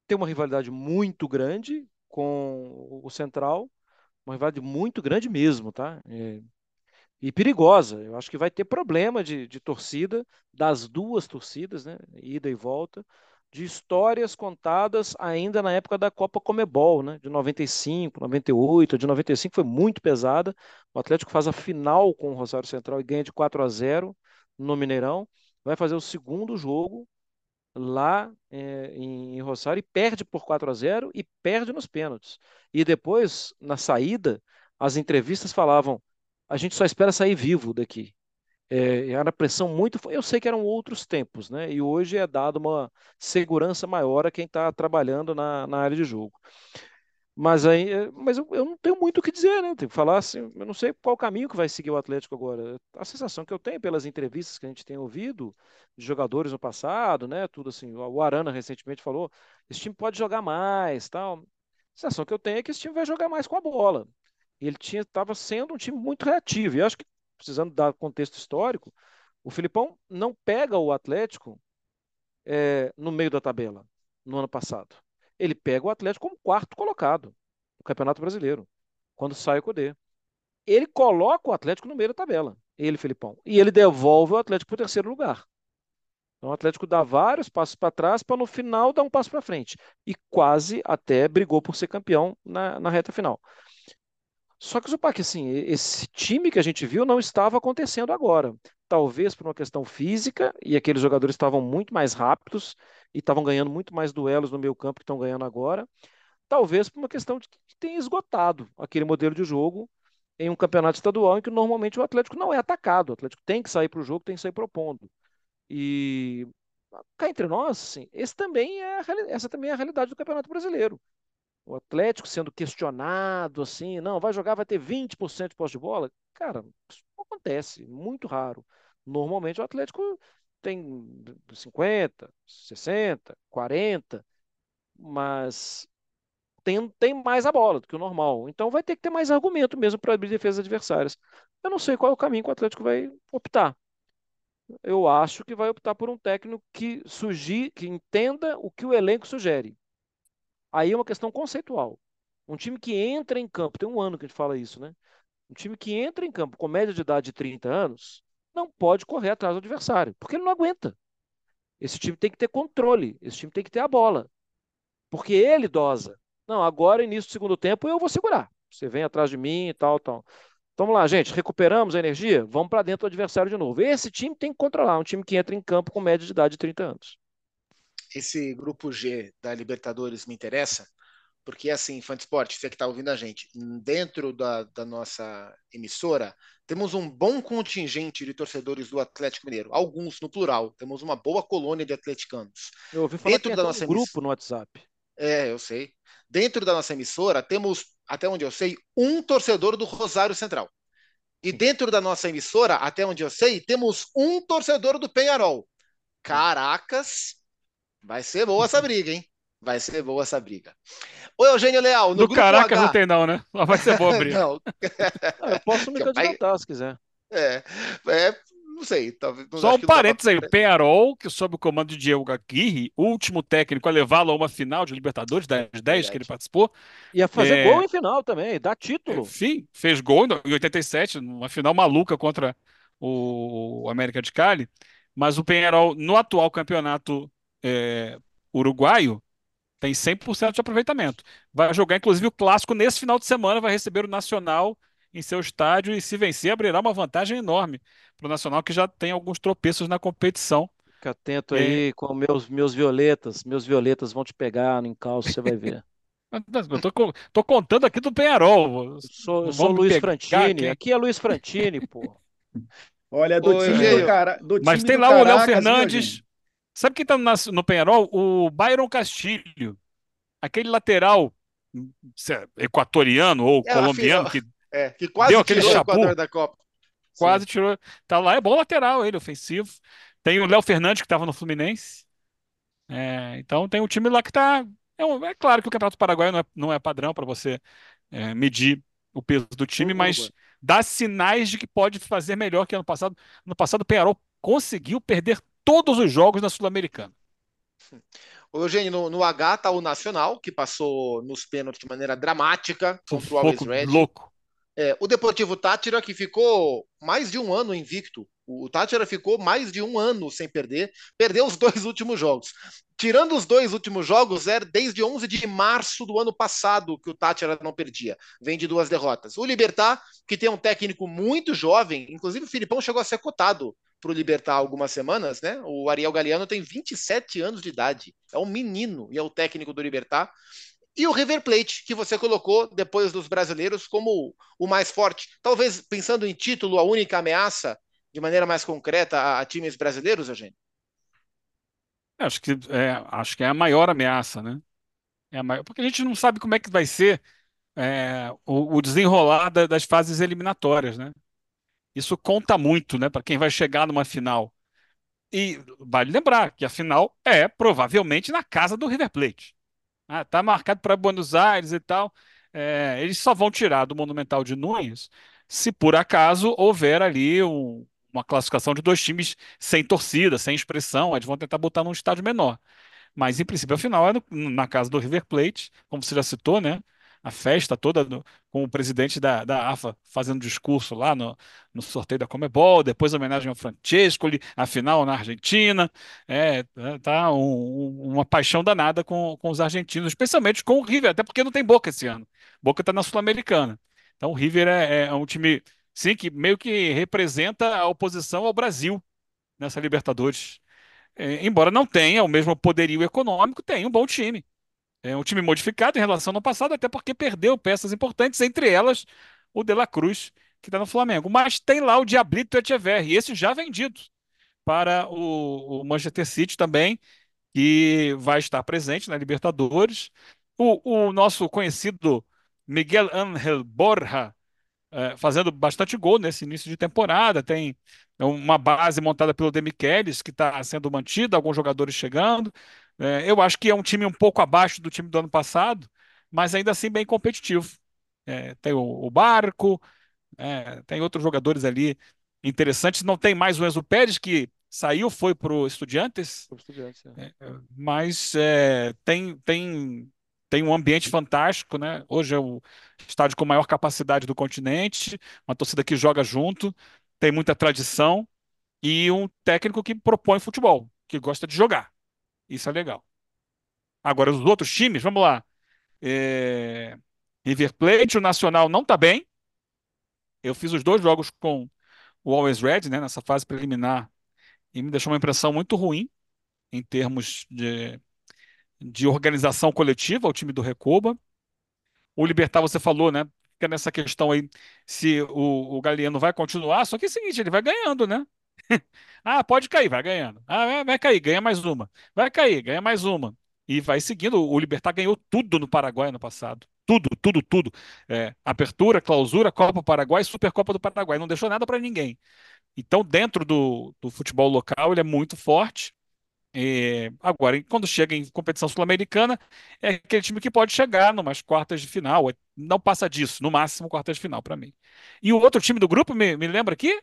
Speaker 2: tem uma rivalidade muito grande com o Central, uma rivalidade muito grande mesmo, tá? É, e perigosa. Eu acho que vai ter problema de, de torcida, das duas torcidas, né? Ida e volta, de histórias contadas ainda na época da Copa Comebol, né? De noventa e cinco, noventa e oito, a de noventa e cinco foi muito pesada. O Atlético faz a final com o Rosário Central e ganha de quatro a zero no Mineirão. Vai fazer o segundo jogo lá é, em, em Rosário e perde por quatro a zero e perde nos pênaltis. E depois, na saída, as entrevistas falavam: a gente só espera sair vivo daqui. É, era pressão muito. Eu sei que eram outros tempos, né? E hoje é dado uma segurança maior a quem está trabalhando na, na área de jogo. Mas aí, é, mas eu, eu não tenho muito o que dizer, né? Tenho que falar assim, eu não sei qual caminho que vai seguir o Atlético agora. A sensação que eu tenho pelas entrevistas que a gente tem ouvido de jogadores no passado, né? Tudo assim, o Arana recentemente falou, esse time pode jogar mais, tal. A sensação que eu tenho é que esse time vai jogar mais com a bola. E ele tinha, estava sendo um time muito reativo. E eu acho que, precisando dar contexto histórico, o Filipão não pega o Atlético é, no meio da tabela no ano passado. Ele pega o Atlético como quarto colocado no Campeonato Brasileiro, quando sai o Cudê. Ele coloca o Atlético no meio da tabela, ele, Felipão, e ele devolve o Atlético para o terceiro lugar. Então o Atlético dá vários passos para trás para no final dar um passo para frente. E quase até brigou por ser campeão na, na reta final. Só que, Zupac, assim, esse time que a gente viu não estava acontecendo agora. Talvez por uma questão física, e aqueles jogadores estavam muito mais rápidos e estavam ganhando muito mais duelos no meio campo que estão ganhando agora. Talvez por uma questão de que tem esgotado aquele modelo de jogo em um campeonato estadual em que normalmente o Atlético não é atacado. O Atlético tem que sair para o jogo, tem que sair propondo. E cá entre nós, assim, esse também é a, essa também é a realidade do Campeonato Brasileiro. O Atlético sendo questionado assim, não, vai jogar, vai ter vinte por cento de posse de bola. Cara, isso não acontece, muito raro. Normalmente o Atlético tem cinquenta, sessenta, quarenta, mas tem, tem mais a bola do que o normal. Então vai ter que ter mais argumento mesmo para abrir defesas adversárias. Eu não sei qual é o caminho que o Atlético vai optar. Eu acho que vai optar por um técnico que sugi, que entenda o que o elenco sugere. Aí é uma questão conceitual. Um time que entra em campo, tem um ano que a gente fala isso, né? Um time que entra em campo com média de idade de trinta anos, não pode correr atrás do adversário, porque ele não aguenta. Esse time tem que ter controle, esse time tem que ter a bola, porque ele dosa. Não, agora, início do segundo tempo, eu vou segurar. Você vem atrás de mim e tal, tal. Vamos lá, gente, recuperamos a energia? Vamos para dentro do adversário de novo. Esse time tem que controlar, um time que entra em campo com média de idade de trinta anos.
Speaker 1: Esse grupo G da Libertadores me interessa, porque assim, fã de esporte, você que está ouvindo a gente, dentro da, da nossa emissora, temos um bom contingente de torcedores do Atlético Mineiro, alguns no plural, temos uma boa colônia de atleticanos.
Speaker 2: Eu ouvi falar que
Speaker 1: Dentro
Speaker 2: tem
Speaker 1: da
Speaker 2: até um
Speaker 1: nossa
Speaker 2: grupo
Speaker 1: emissora,
Speaker 2: no WhatsApp.
Speaker 1: é, eu sei. Dentro da nossa emissora, temos, até onde eu sei, um torcedor do Rosário Central. E dentro da nossa emissora, até onde eu sei, temos um torcedor do Penharol. Caracas, vai ser boa essa briga, hein? Vai ser boa essa briga. Ô, Eugênio Leal, no
Speaker 4: Do
Speaker 1: grupo
Speaker 4: Caracas não
Speaker 1: H.
Speaker 4: tem não, né? Mas vai ser boa a briga.
Speaker 1: Não,
Speaker 2: Ah, eu posso me
Speaker 1: que é o pai.
Speaker 2: candidatar se quiser.
Speaker 1: É, é, não sei, talvez, não,
Speaker 4: Só
Speaker 1: acho
Speaker 4: um
Speaker 1: que não dá pra.
Speaker 4: parênteses aí, o Peñarol, que sob o comando de Diego Aguirre, último técnico a levá-lo a uma final de Libertadores, das dez que ele
Speaker 1: Verdade.
Speaker 4: participou,
Speaker 2: Ia fazer gol
Speaker 4: é,
Speaker 2: em final também, dá
Speaker 4: é,
Speaker 2: título.
Speaker 4: enfim, fez gol em oitenta e sete, numa final maluca contra o América de Cali, mas o Peñarol, no atual campeonato é, uruguaio, tem cem por cento de aproveitamento. Vai jogar, inclusive, o clássico nesse final de semana, vai receber o Nacional em seu estádio e, se vencer, abrirá uma vantagem enorme para o Nacional, que já tem alguns tropeços na competição.
Speaker 2: Fica atento
Speaker 4: É,
Speaker 2: aí com meus, meus violetas. Meus violetas vão te pegar no encalço, você vai ver.
Speaker 4: eu tô, co- tô contando aqui do Peñarol.
Speaker 2: Eu sou, eu sou
Speaker 4: Vão me
Speaker 2: Luiz
Speaker 4: pegar
Speaker 2: Frantini.
Speaker 4: quem?
Speaker 2: Aqui é Luiz Frantini, pô.
Speaker 3: Olha, do
Speaker 1: Ô,
Speaker 3: time do
Speaker 4: É,
Speaker 1: Eugênio,
Speaker 3: cara, do
Speaker 4: mas
Speaker 3: time
Speaker 4: tem
Speaker 3: do
Speaker 4: lá o Léo
Speaker 3: Caracas, viu, Eugênio?
Speaker 4: Fernandes. Sabe quem tá no, nas- no Peñarol? O Byron Castilho. Aquele lateral se é equatoriano ou
Speaker 1: é, a fi-
Speaker 4: colombiano que
Speaker 1: é, que
Speaker 4: deu
Speaker 1: quase
Speaker 4: aquele
Speaker 1: tirou o Equador
Speaker 4: chapu.
Speaker 1: da Copa. Sim.
Speaker 4: Quase tirou. Tá lá, é bom lateral ele, ofensivo. Tem o Léo Fernandes, que estava no Fluminense. É, então tem um time lá que tá. É, um- é claro que o Campeonato Paraguaio não é, não é padrão para você é, medir o peso do time,
Speaker 2: O Uruguai.
Speaker 4: mas dá sinais de que pode fazer melhor que ano passado. No passado, o Peñarol conseguiu perder todos os jogos na Sul-Americana.
Speaker 1: Ô, Eugênio, no, no H tá o Nacional, que passou nos pênaltis de maneira dramática contra o Always
Speaker 4: Sufoco
Speaker 1: Red.
Speaker 4: louco.
Speaker 1: É, o Deportivo Táchira, que ficou mais de um ano invicto. O Táchira ficou mais de um ano sem perder. Perdeu os dois últimos jogos. Tirando os dois últimos jogos, é desde onze de março do ano passado que o Táchira não perdia. Vem de duas derrotas. O Libertad, que tem um técnico muito jovem, inclusive o Filipão chegou a ser cotado para o Libertad há algumas semanas, né? O Ariel Galeano tem vinte e sete anos de idade. É um menino e é o técnico do Libertad. E o River Plate, que você colocou depois dos brasileiros como o mais forte. Talvez pensando em título, a única ameaça, de maneira mais concreta, a, a times brasileiros, Eugênio?
Speaker 4: Acho que é, acho que é a maior ameaça, né? É a maior, porque a gente não sabe como é que vai ser é, o, o desenrolar da- das fases eliminatórias, né? Isso conta muito, né, para quem vai chegar numa final. E vale lembrar que a final é provavelmente na casa do River Plate. Ah, tá marcado para Buenos Aires e tal. É, eles só vão tirar do Monumental de Nunes se por acaso houver ali um- uma classificação de dois times sem torcida, sem expressão. Eles vão tentar botar num estádio menor. Mas, em princípio, a final é no- na casa do River Plate, como você já citou, né? A festa toda do- com o presidente da, da AFA fazendo discurso lá no, no sorteio da Comebol, depois a homenagem ao Francescoli, a final na Argentina. É, é, tá um- um- uma paixão danada com, com os argentinos, especialmente com o River, até porque não tem Boca esse ano. Boca está na Sul-Americana. Então, o River é, é um time, sim, que meio que representa a oposição ao Brasil nessa Libertadores. É, embora não tenha o mesmo poderio econômico, tem um bom time. É um time modificado em relação ao passado, até porque perdeu peças importantes, entre elas o De La Cruz, que está no Flamengo. Mas tem lá o Diablito Echeverri, e esse já vendido para o, o Manchester City também, que vai estar presente na Libertadores. O, o nosso conhecido Miguel Ángel Borja é, fazendo bastante gol nesse início de temporada. Tem uma base montada pelo Demichelis, que está sendo mantida, alguns jogadores chegando. É, eu acho que é um time um pouco abaixo do time do ano passado, mas ainda assim bem competitivo. É, tem o, o Barco, é, tem outros jogadores ali interessantes. Não tem mais o Enzo Pérez, que saiu, foi para o Estudiantes,
Speaker 2: Sobre estudiantes, é.
Speaker 4: é, mas é, tem, tem, tem um ambiente fantástico, né? Hoje é o estádio com maior capacidade do continente, uma torcida que joga junto, tem muita tradição e um técnico que propõe futebol, que gosta de jogar. Isso é legal. Agora, os outros times, vamos lá. É, River Plate, o Nacional não está bem. Eu fiz os dois jogos com o Always Red, né, nessa fase preliminar, e me deixou uma impressão muito ruim em termos de, de organização coletiva, o time do Recoba. O Libertad, você falou, né? Fica nessa questão aí se o, o Galeano vai continuar, só que é o seguinte, ele vai ganhando, né? Ah, pode cair, vai ganhando. Ah, vai, vai cair, ganha mais uma. Vai cair, ganha mais uma. E vai seguindo. O Libertad ganhou tudo no Paraguai no passado. Tudo, tudo, tudo. É, apertura, clausura, Copa Paraguai, Supercopa do Paraguai. Não deixou nada para ninguém. Então, dentro do, do futebol local, ele é muito forte. É, agora, quando chega em competição sul-americana, é aquele time que pode chegar numas quartas de final. Não passa disso, no máximo quartas de final para mim. E o outro time do grupo, me, me lembra aqui?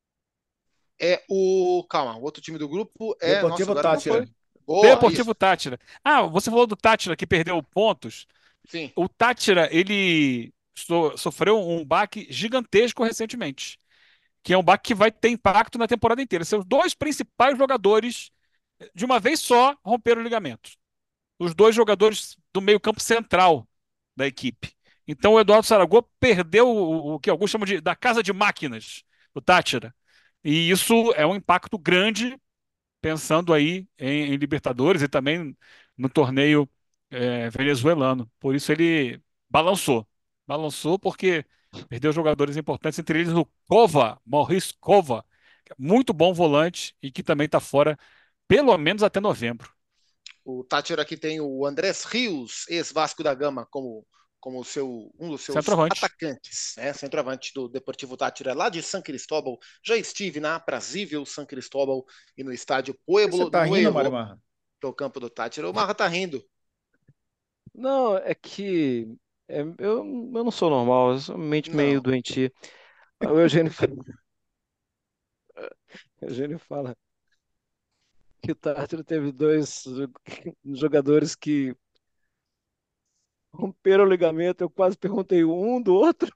Speaker 1: É o. Calma, o outro time do grupo é. Nossa,
Speaker 3: Deportivo
Speaker 1: agora não
Speaker 3: Táchira.
Speaker 1: foi. Boa, isso.
Speaker 4: Deportivo Táchira. Ah, você falou do Táchira que perdeu pontos.
Speaker 1: Sim.
Speaker 4: O Táchira, ele so- sofreu um baque gigantesco recentemente, que é um baque que vai ter impacto na temporada inteira. Seus dois principais jogadores, de uma vez só, romperam o ligamento. Os dois jogadores do meio-campo central da equipe. Então o Eduardo Saragô perdeu o, o que alguns chamam de da casa de máquinas, o Táchira. E isso é um impacto grande pensando aí em, em Libertadores e também no torneio é, venezuelano. Por isso ele balançou. Balançou porque perdeu jogadores importantes, entre eles o Cova, Maurice Cova, que é muito bom volante e que também está fora pelo menos até novembro.
Speaker 1: O Táchira aqui tem o Andrés Rios, ex-Vasco da Gama, como, como seu, um dos seus
Speaker 4: Centroavante.
Speaker 1: atacantes, né? Centroavante do Deportivo Táchira, lá de San Cristóbal. Já estive na aprazível San Cristóbal e no estádio
Speaker 3: Por que você
Speaker 1: Pueblo
Speaker 3: tá rindo,
Speaker 1: Nuevo,
Speaker 3: Marimar?
Speaker 1: que é o campo do Táchira. O Marra tá rindo.
Speaker 2: Não, é que é, eu, eu não sou normal, eu sou mente meio
Speaker 1: Não.
Speaker 2: doentia. O Eugênio, o Eugênio fala, que o Tátira teve dois jo- jogadores que romperam o ligamento. Eu quase perguntei um do outro.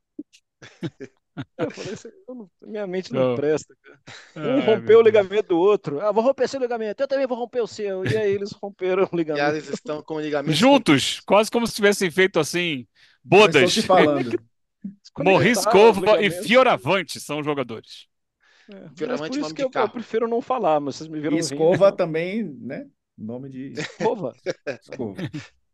Speaker 2: Eu falei assim, eu não- minha mente não
Speaker 4: Oh,
Speaker 2: presta, cara. Um
Speaker 4: ai, meu
Speaker 2: rompeu o
Speaker 4: Deus.
Speaker 2: ligamento do outro. Ah, vou romper seu ligamento. Eu também vou romper o seu. E aí eles romperam o
Speaker 1: E
Speaker 2: ligamento.
Speaker 1: eles estão com ligamentos
Speaker 4: Juntos,
Speaker 1: rompidos.
Speaker 4: quase como se tivessem feito assim,
Speaker 3: Mas estão se
Speaker 4: bodas.
Speaker 3: falando.
Speaker 2: Conectaram os
Speaker 4: Morriscova e
Speaker 2: ligamentos.
Speaker 4: Fioravante são os jogadores.
Speaker 2: É, mas por
Speaker 1: Fioravante,
Speaker 2: isso
Speaker 1: nome
Speaker 2: que
Speaker 1: de
Speaker 2: eu, eu
Speaker 1: carro.
Speaker 2: prefiro não falar, mas vocês me
Speaker 3: E
Speaker 2: viram rindo.
Speaker 3: escova também, né? Nome de
Speaker 2: Escova.
Speaker 3: escova.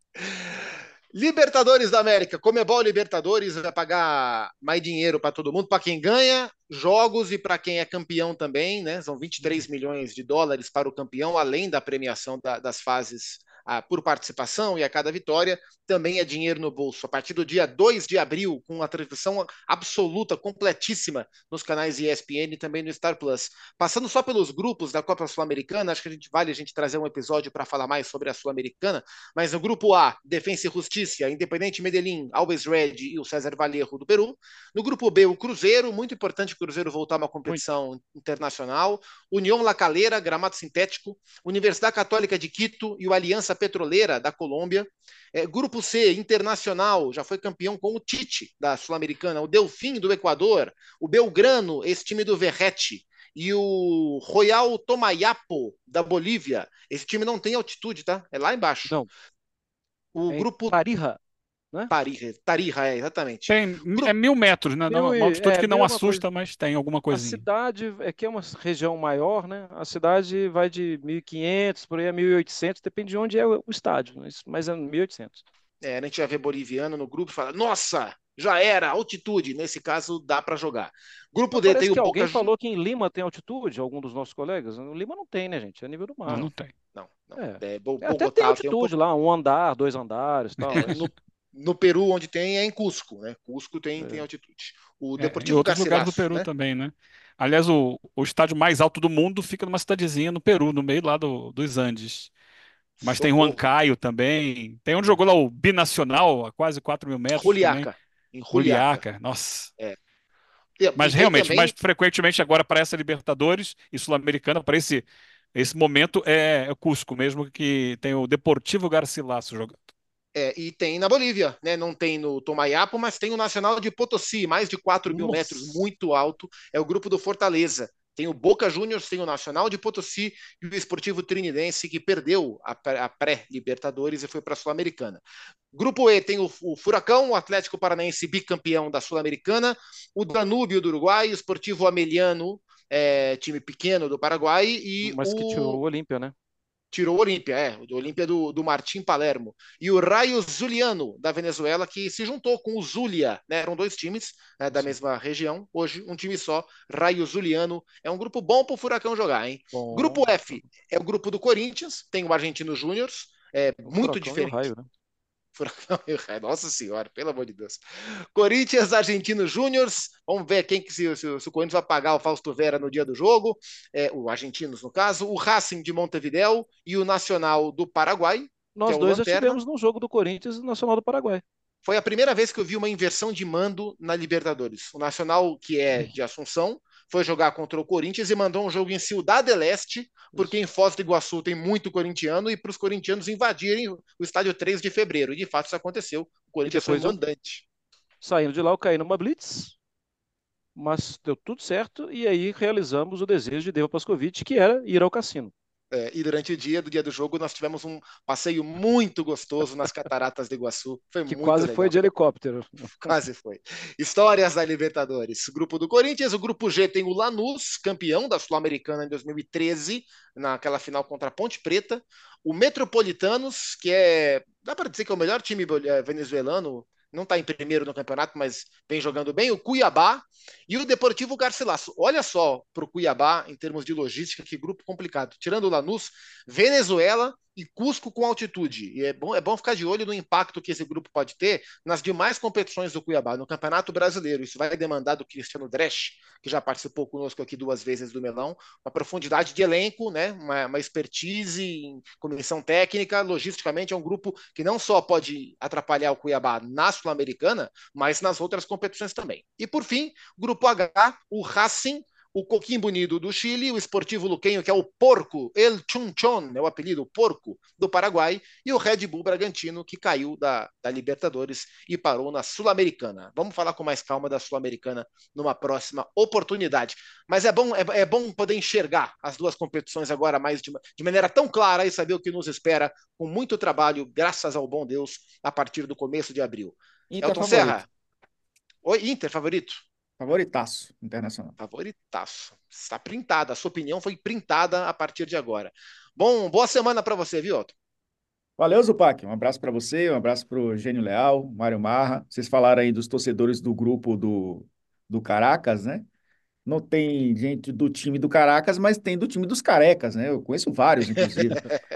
Speaker 1: Libertadores da América, Comebol Libertadores vai pagar mais dinheiro para todo mundo, para quem ganha jogos e para quem é campeão também, né? São vinte e três milhões de dólares para o campeão, além da premiação da, das fases ah, por participação e a cada vitória, também é dinheiro no bolso. A partir do dia dois de abril, com a transmissão absoluta, completíssima nos canais E S P N e também no Star Plus. Passando só pelos grupos da Copa Sul-Americana, acho que a gente vale a gente trazer um episódio para falar mais sobre a Sul-Americana, mas no grupo A, Defensa e Justiça, Independente Medellín, Always Red e o César Vallejo do Peru. No grupo B, o Cruzeiro, muito importante o Cruzeiro voltar a uma
Speaker 4: Muito.
Speaker 1: competição internacional. União La Calera, gramado sintético. Universidade Católica de Quito e o Aliança Petroleira da Colômbia. É, grupo C, Internacional, já foi campeão com o Tite da Sul-Americana. O Delfim do Equador. O Belgrano, esse time do Verrete. E o Royal Tomayapo da Bolívia. Esse time não tem altitude, tá? É lá embaixo.
Speaker 2: Não,
Speaker 1: O
Speaker 2: é em
Speaker 1: grupo
Speaker 2: Tarija, né?
Speaker 1: Tarija, Tarija é, exatamente.
Speaker 4: Tem, é
Speaker 1: Grupo,
Speaker 4: mil metros, né? Não-
Speaker 2: Mil
Speaker 4: Uma
Speaker 2: e,
Speaker 4: altitude
Speaker 2: é,
Speaker 4: que não
Speaker 2: mesma coisa.
Speaker 4: assusta, mas tem alguma
Speaker 2: A
Speaker 4: coisinha.
Speaker 2: cidade é que é uma região maior, né? A cidade vai de mil e quinhentos por aí a mil e oitocentos, depende de onde é o estádio, mas mas é mil e oitocentos.
Speaker 1: é, a gente já vê boliviano no grupo e fala, nossa, já era, altitude. Nesse caso, dá para jogar. Grupo
Speaker 2: Mas
Speaker 1: D tem
Speaker 2: parece
Speaker 1: o
Speaker 2: que
Speaker 1: Boca...
Speaker 2: alguém falou que em Lima tem altitude, algum dos nossos colegas. O Lima não tem, né, gente? É nível do
Speaker 4: Não,
Speaker 2: mar.
Speaker 4: não
Speaker 1: Não,
Speaker 4: tem.
Speaker 1: não, não.
Speaker 2: É.
Speaker 1: É,
Speaker 2: É, até tem
Speaker 1: Bogotá tem um
Speaker 2: altitude
Speaker 1: pouco.
Speaker 2: lá, um andar, dois andares, tal. É.
Speaker 1: No, no Peru, onde tem, é em Cusco, né? Cusco tem, tem
Speaker 2: É.
Speaker 1: altitude. O
Speaker 4: É, em
Speaker 1: Deportivo
Speaker 4: outros lugares do
Speaker 1: Garcilaso,
Speaker 4: Peru
Speaker 1: né?
Speaker 4: também, né? Aliás, o, o estádio mais alto do mundo fica numa cidadezinha no Peru, no meio lá do- dos Andes. Mas tem
Speaker 1: Socorro.
Speaker 4: Huancayo também. Tem onde
Speaker 1: É.
Speaker 4: jogou lá o Binacional, a quase quatro mil metros também.
Speaker 1: Juliaca, em Juliaca.
Speaker 4: Juliaca, nossa.
Speaker 1: É. E,
Speaker 4: Mas
Speaker 1: e tem
Speaker 4: realmente, mais
Speaker 1: também
Speaker 4: frequentemente agora para essa Libertadores e Sul-Americana, para esse, esse momento, é, é Cusco mesmo, que tem o Deportivo Garcilaso jogando.
Speaker 1: É, e tem na Bolívia, né? Não tem no Tomayapo, mas tem o Nacional de Potosí, mais de quatro mil metros,
Speaker 2: Nossa.
Speaker 1: muito alto. É o grupo do Fortaleza. Tem o Boca Juniors, tem o Nacional de Potosí e o Esportivo Trinidense, que perdeu a pré-Libertadores e foi para a Sul-Americana. Grupo E tem o, o Furacão, o Atlético Paranaense bicampeão da Sul-Americana, o Danúbio do Uruguai, o Esportivo Ameliano, é, time pequeno do Paraguai, e
Speaker 2: Mas que tirou
Speaker 1: o
Speaker 2: o Olímpia, né?
Speaker 1: tirou o Olímpia, é, o Olímpia do, do Martim Palermo. E o Raio Zuliano, da Venezuela, que se juntou com o Zulia, né? Eram dois times, né, da
Speaker 2: Sim.
Speaker 1: mesma região. Hoje, um time só, Raio Zuliano. É um grupo bom para o Furacão jogar, hein?
Speaker 2: Bom.
Speaker 1: Grupo F é o grupo do Corinthians, tem o Argentino Júnior, é
Speaker 2: O
Speaker 1: muito
Speaker 2: Furacão e o
Speaker 1: diferente.
Speaker 2: Raio, né?
Speaker 1: Furacão e o Raio, nossa senhora, pelo amor de Deus. Corinthians, Argentino Júnior, vamos ver quem que se, se, se o Corinthians vai pagar o Fausto Vera no dia do jogo, é, o Argentinos no caso, o Racing de Montevidéu e o Nacional do Paraguai, que é
Speaker 2: Nós
Speaker 1: o
Speaker 2: dois já
Speaker 1: Lanterna.
Speaker 2: tivemos num jogo do Corinthians e Nacional do Paraguai.
Speaker 1: Foi a primeira vez que eu vi uma inversão de mando na Libertadores. O Nacional, que é de Assunção, foi jogar contra o Corinthians e mandou um jogo em Ciudad del Este, porque em Foz do Iguaçu tem muito corintiano, e para os corintianos invadirem o estádio três de fevereiro. E de fato isso aconteceu. O
Speaker 2: E
Speaker 1: Corinthians foi
Speaker 2: depois eu,
Speaker 1: mandante.
Speaker 2: saindo de lá, eu caí numa blitz, mas deu tudo certo e aí realizamos o desejo de Deva Pascovitch, que era ir ao cassino.
Speaker 1: É, e durante o dia do dia do jogo, nós tivemos um passeio muito gostoso nas Cataratas do Iguaçu. Foi
Speaker 2: Que
Speaker 1: muito
Speaker 2: quase foi
Speaker 1: legal.
Speaker 2: de helicóptero.
Speaker 1: Quase foi. Histórias da Libertadores. Grupo do Corinthians, o grupo G tem o Lanús, campeão da Sul-Americana em dois mil e treze, naquela final contra a Ponte Preta. O Metropolitanos, que é, dá para dizer que é o melhor time venezuelano, não está em primeiro no campeonato, mas vem jogando bem. O Cuiabá e o Deportivo Garcilaso. Olha só para o Cuiabá, em termos de logística, que grupo complicado. Tirando o Lanús, Venezuela e Cusco com altitude. E é bom, é bom ficar de olho no impacto que esse grupo pode ter nas demais competições do Cuiabá, no Campeonato Brasileiro. Isso vai demandar do Cristiano Dresch, que já participou conosco aqui duas vezes do Melão, uma profundidade de elenco, né? uma, uma expertise em comissão técnica. Logisticamente, é um grupo que não só pode atrapalhar o Cuiabá na Sul-Americana, mas nas outras competições também. E por fim, grupo H, o Racing, o Coquimbo Unido do Chile, o Sportivo Luquenho, que é o Porco, El Chunchon, é o apelido, o Porco, do Paraguai, e o Red Bull Bragantino, que caiu da, da Libertadores e parou na Sul-Americana. Vamos falar com mais calma da Sul-Americana numa próxima oportunidade. Mas é bom, é, é bom poder enxergar as duas competições agora mais de, de maneira tão clara e saber o que nos espera com muito trabalho, graças ao bom Deus, a partir do começo de abril.
Speaker 3: Inter
Speaker 1: Elton
Speaker 3: favorito.
Speaker 1: Serra. Oi, Inter, favorito?
Speaker 3: Favoritaço, Internacional.
Speaker 1: Favoritaço. Está printada. A sua opinião foi printada a partir de agora. Bom, boa semana para você, viu, Otto?
Speaker 3: Valeu, Zupac. Um abraço para você, um abraço para o Gênio Leal, Mário Marra. Vocês falaram aí dos torcedores do grupo do, do Caracas, né? Não tem gente do time do Caracas, mas tem do time dos Carecas, né? Eu conheço vários, inclusive.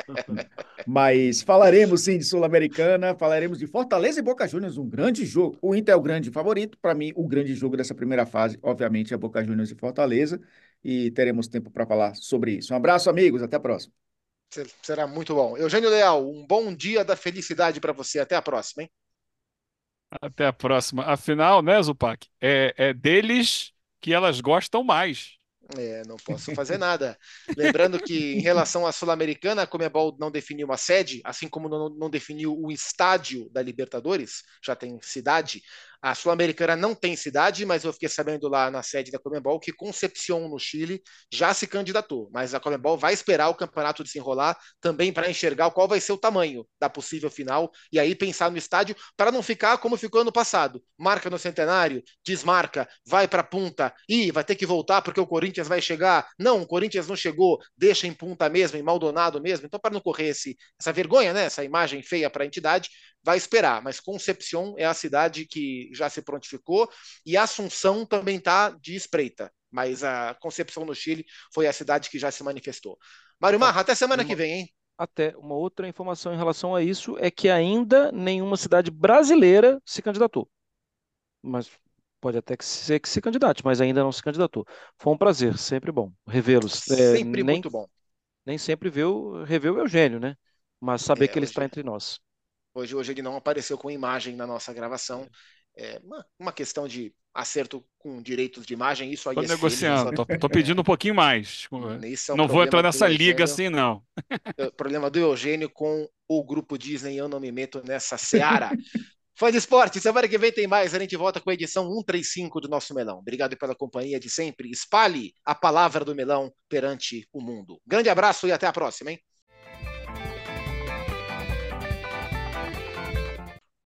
Speaker 3: Mas falaremos sim de Sul-Americana, falaremos de Fortaleza e Boca Juniors, um grande jogo. O Inter é o grande favorito. Para mim, o grande jogo dessa primeira fase, obviamente, é Boca Juniors e Fortaleza. E teremos tempo para falar sobre isso. Um abraço, amigos. Até a próxima.
Speaker 1: Será muito bom. Eugênio Leal, um bom dia da felicidade para você. Até a próxima, hein?
Speaker 4: Até a próxima. Afinal, né, Zupac? É, é deles que elas gostam mais.
Speaker 1: É, não posso fazer nada. Lembrando que, em relação à Sul-Americana, a Conmebol não definiu uma sede, assim como não, não definiu o estádio da Libertadores, já tem cidade. A Sul-Americana não tem cidade, mas eu fiquei sabendo lá na sede da Conmebol que Concepción, no Chile, já se candidatou. Mas a Conmebol vai esperar o campeonato desenrolar também para enxergar qual vai ser o tamanho da possível final e aí pensar no estádio para não ficar como ficou ano passado. Marca no centenário, desmarca, vai para punta e vai ter que voltar porque o Corinthians vai chegar. Não, o Corinthians não chegou, deixa em punta mesmo, em Maldonado mesmo. Então, para não correr esse, essa vergonha, né, essa imagem feia para a entidade, vai esperar. Mas Concepción é a cidade que já se prontificou e Assunção também está de espreita. Mas a Concepción no Chile foi a cidade que já se manifestou. Mário Marra, até semana
Speaker 2: uma,
Speaker 1: que vem, hein?
Speaker 2: Até uma outra informação em relação a isso é que ainda nenhuma cidade brasileira se candidatou. Mas pode até que ser que se candidate, mas ainda não se candidatou. Foi um prazer, sempre bom revê-los. É,
Speaker 1: Sempre
Speaker 2: nem,
Speaker 1: muito bom.
Speaker 2: nem sempre ver o, rever o Eugênio, né? Mas saber
Speaker 1: É,
Speaker 2: que ele
Speaker 1: hoje,
Speaker 2: está entre nós.
Speaker 1: Hoje, hoje ele não apareceu com imagem na nossa gravação. É uma, uma questão de acerto com direitos de imagem, isso aí
Speaker 4: Tô
Speaker 1: é seres, é só,
Speaker 4: negociando, tô, tô pedindo um pouquinho mais.
Speaker 1: isso é o
Speaker 4: Não vou entrar
Speaker 1: problema do
Speaker 4: nessa liga
Speaker 1: Eugênio,
Speaker 4: assim, não.
Speaker 1: é o problema do Eugênio com o grupo Disney, eu não me meto nessa seara. Fã de esporte, semana que vem tem mais, a gente volta com a edição cento e trinta e cinco do nosso Melão. Obrigado pela companhia de sempre, espalhe a palavra do Melão perante o mundo. Grande abraço e até a próxima, hein?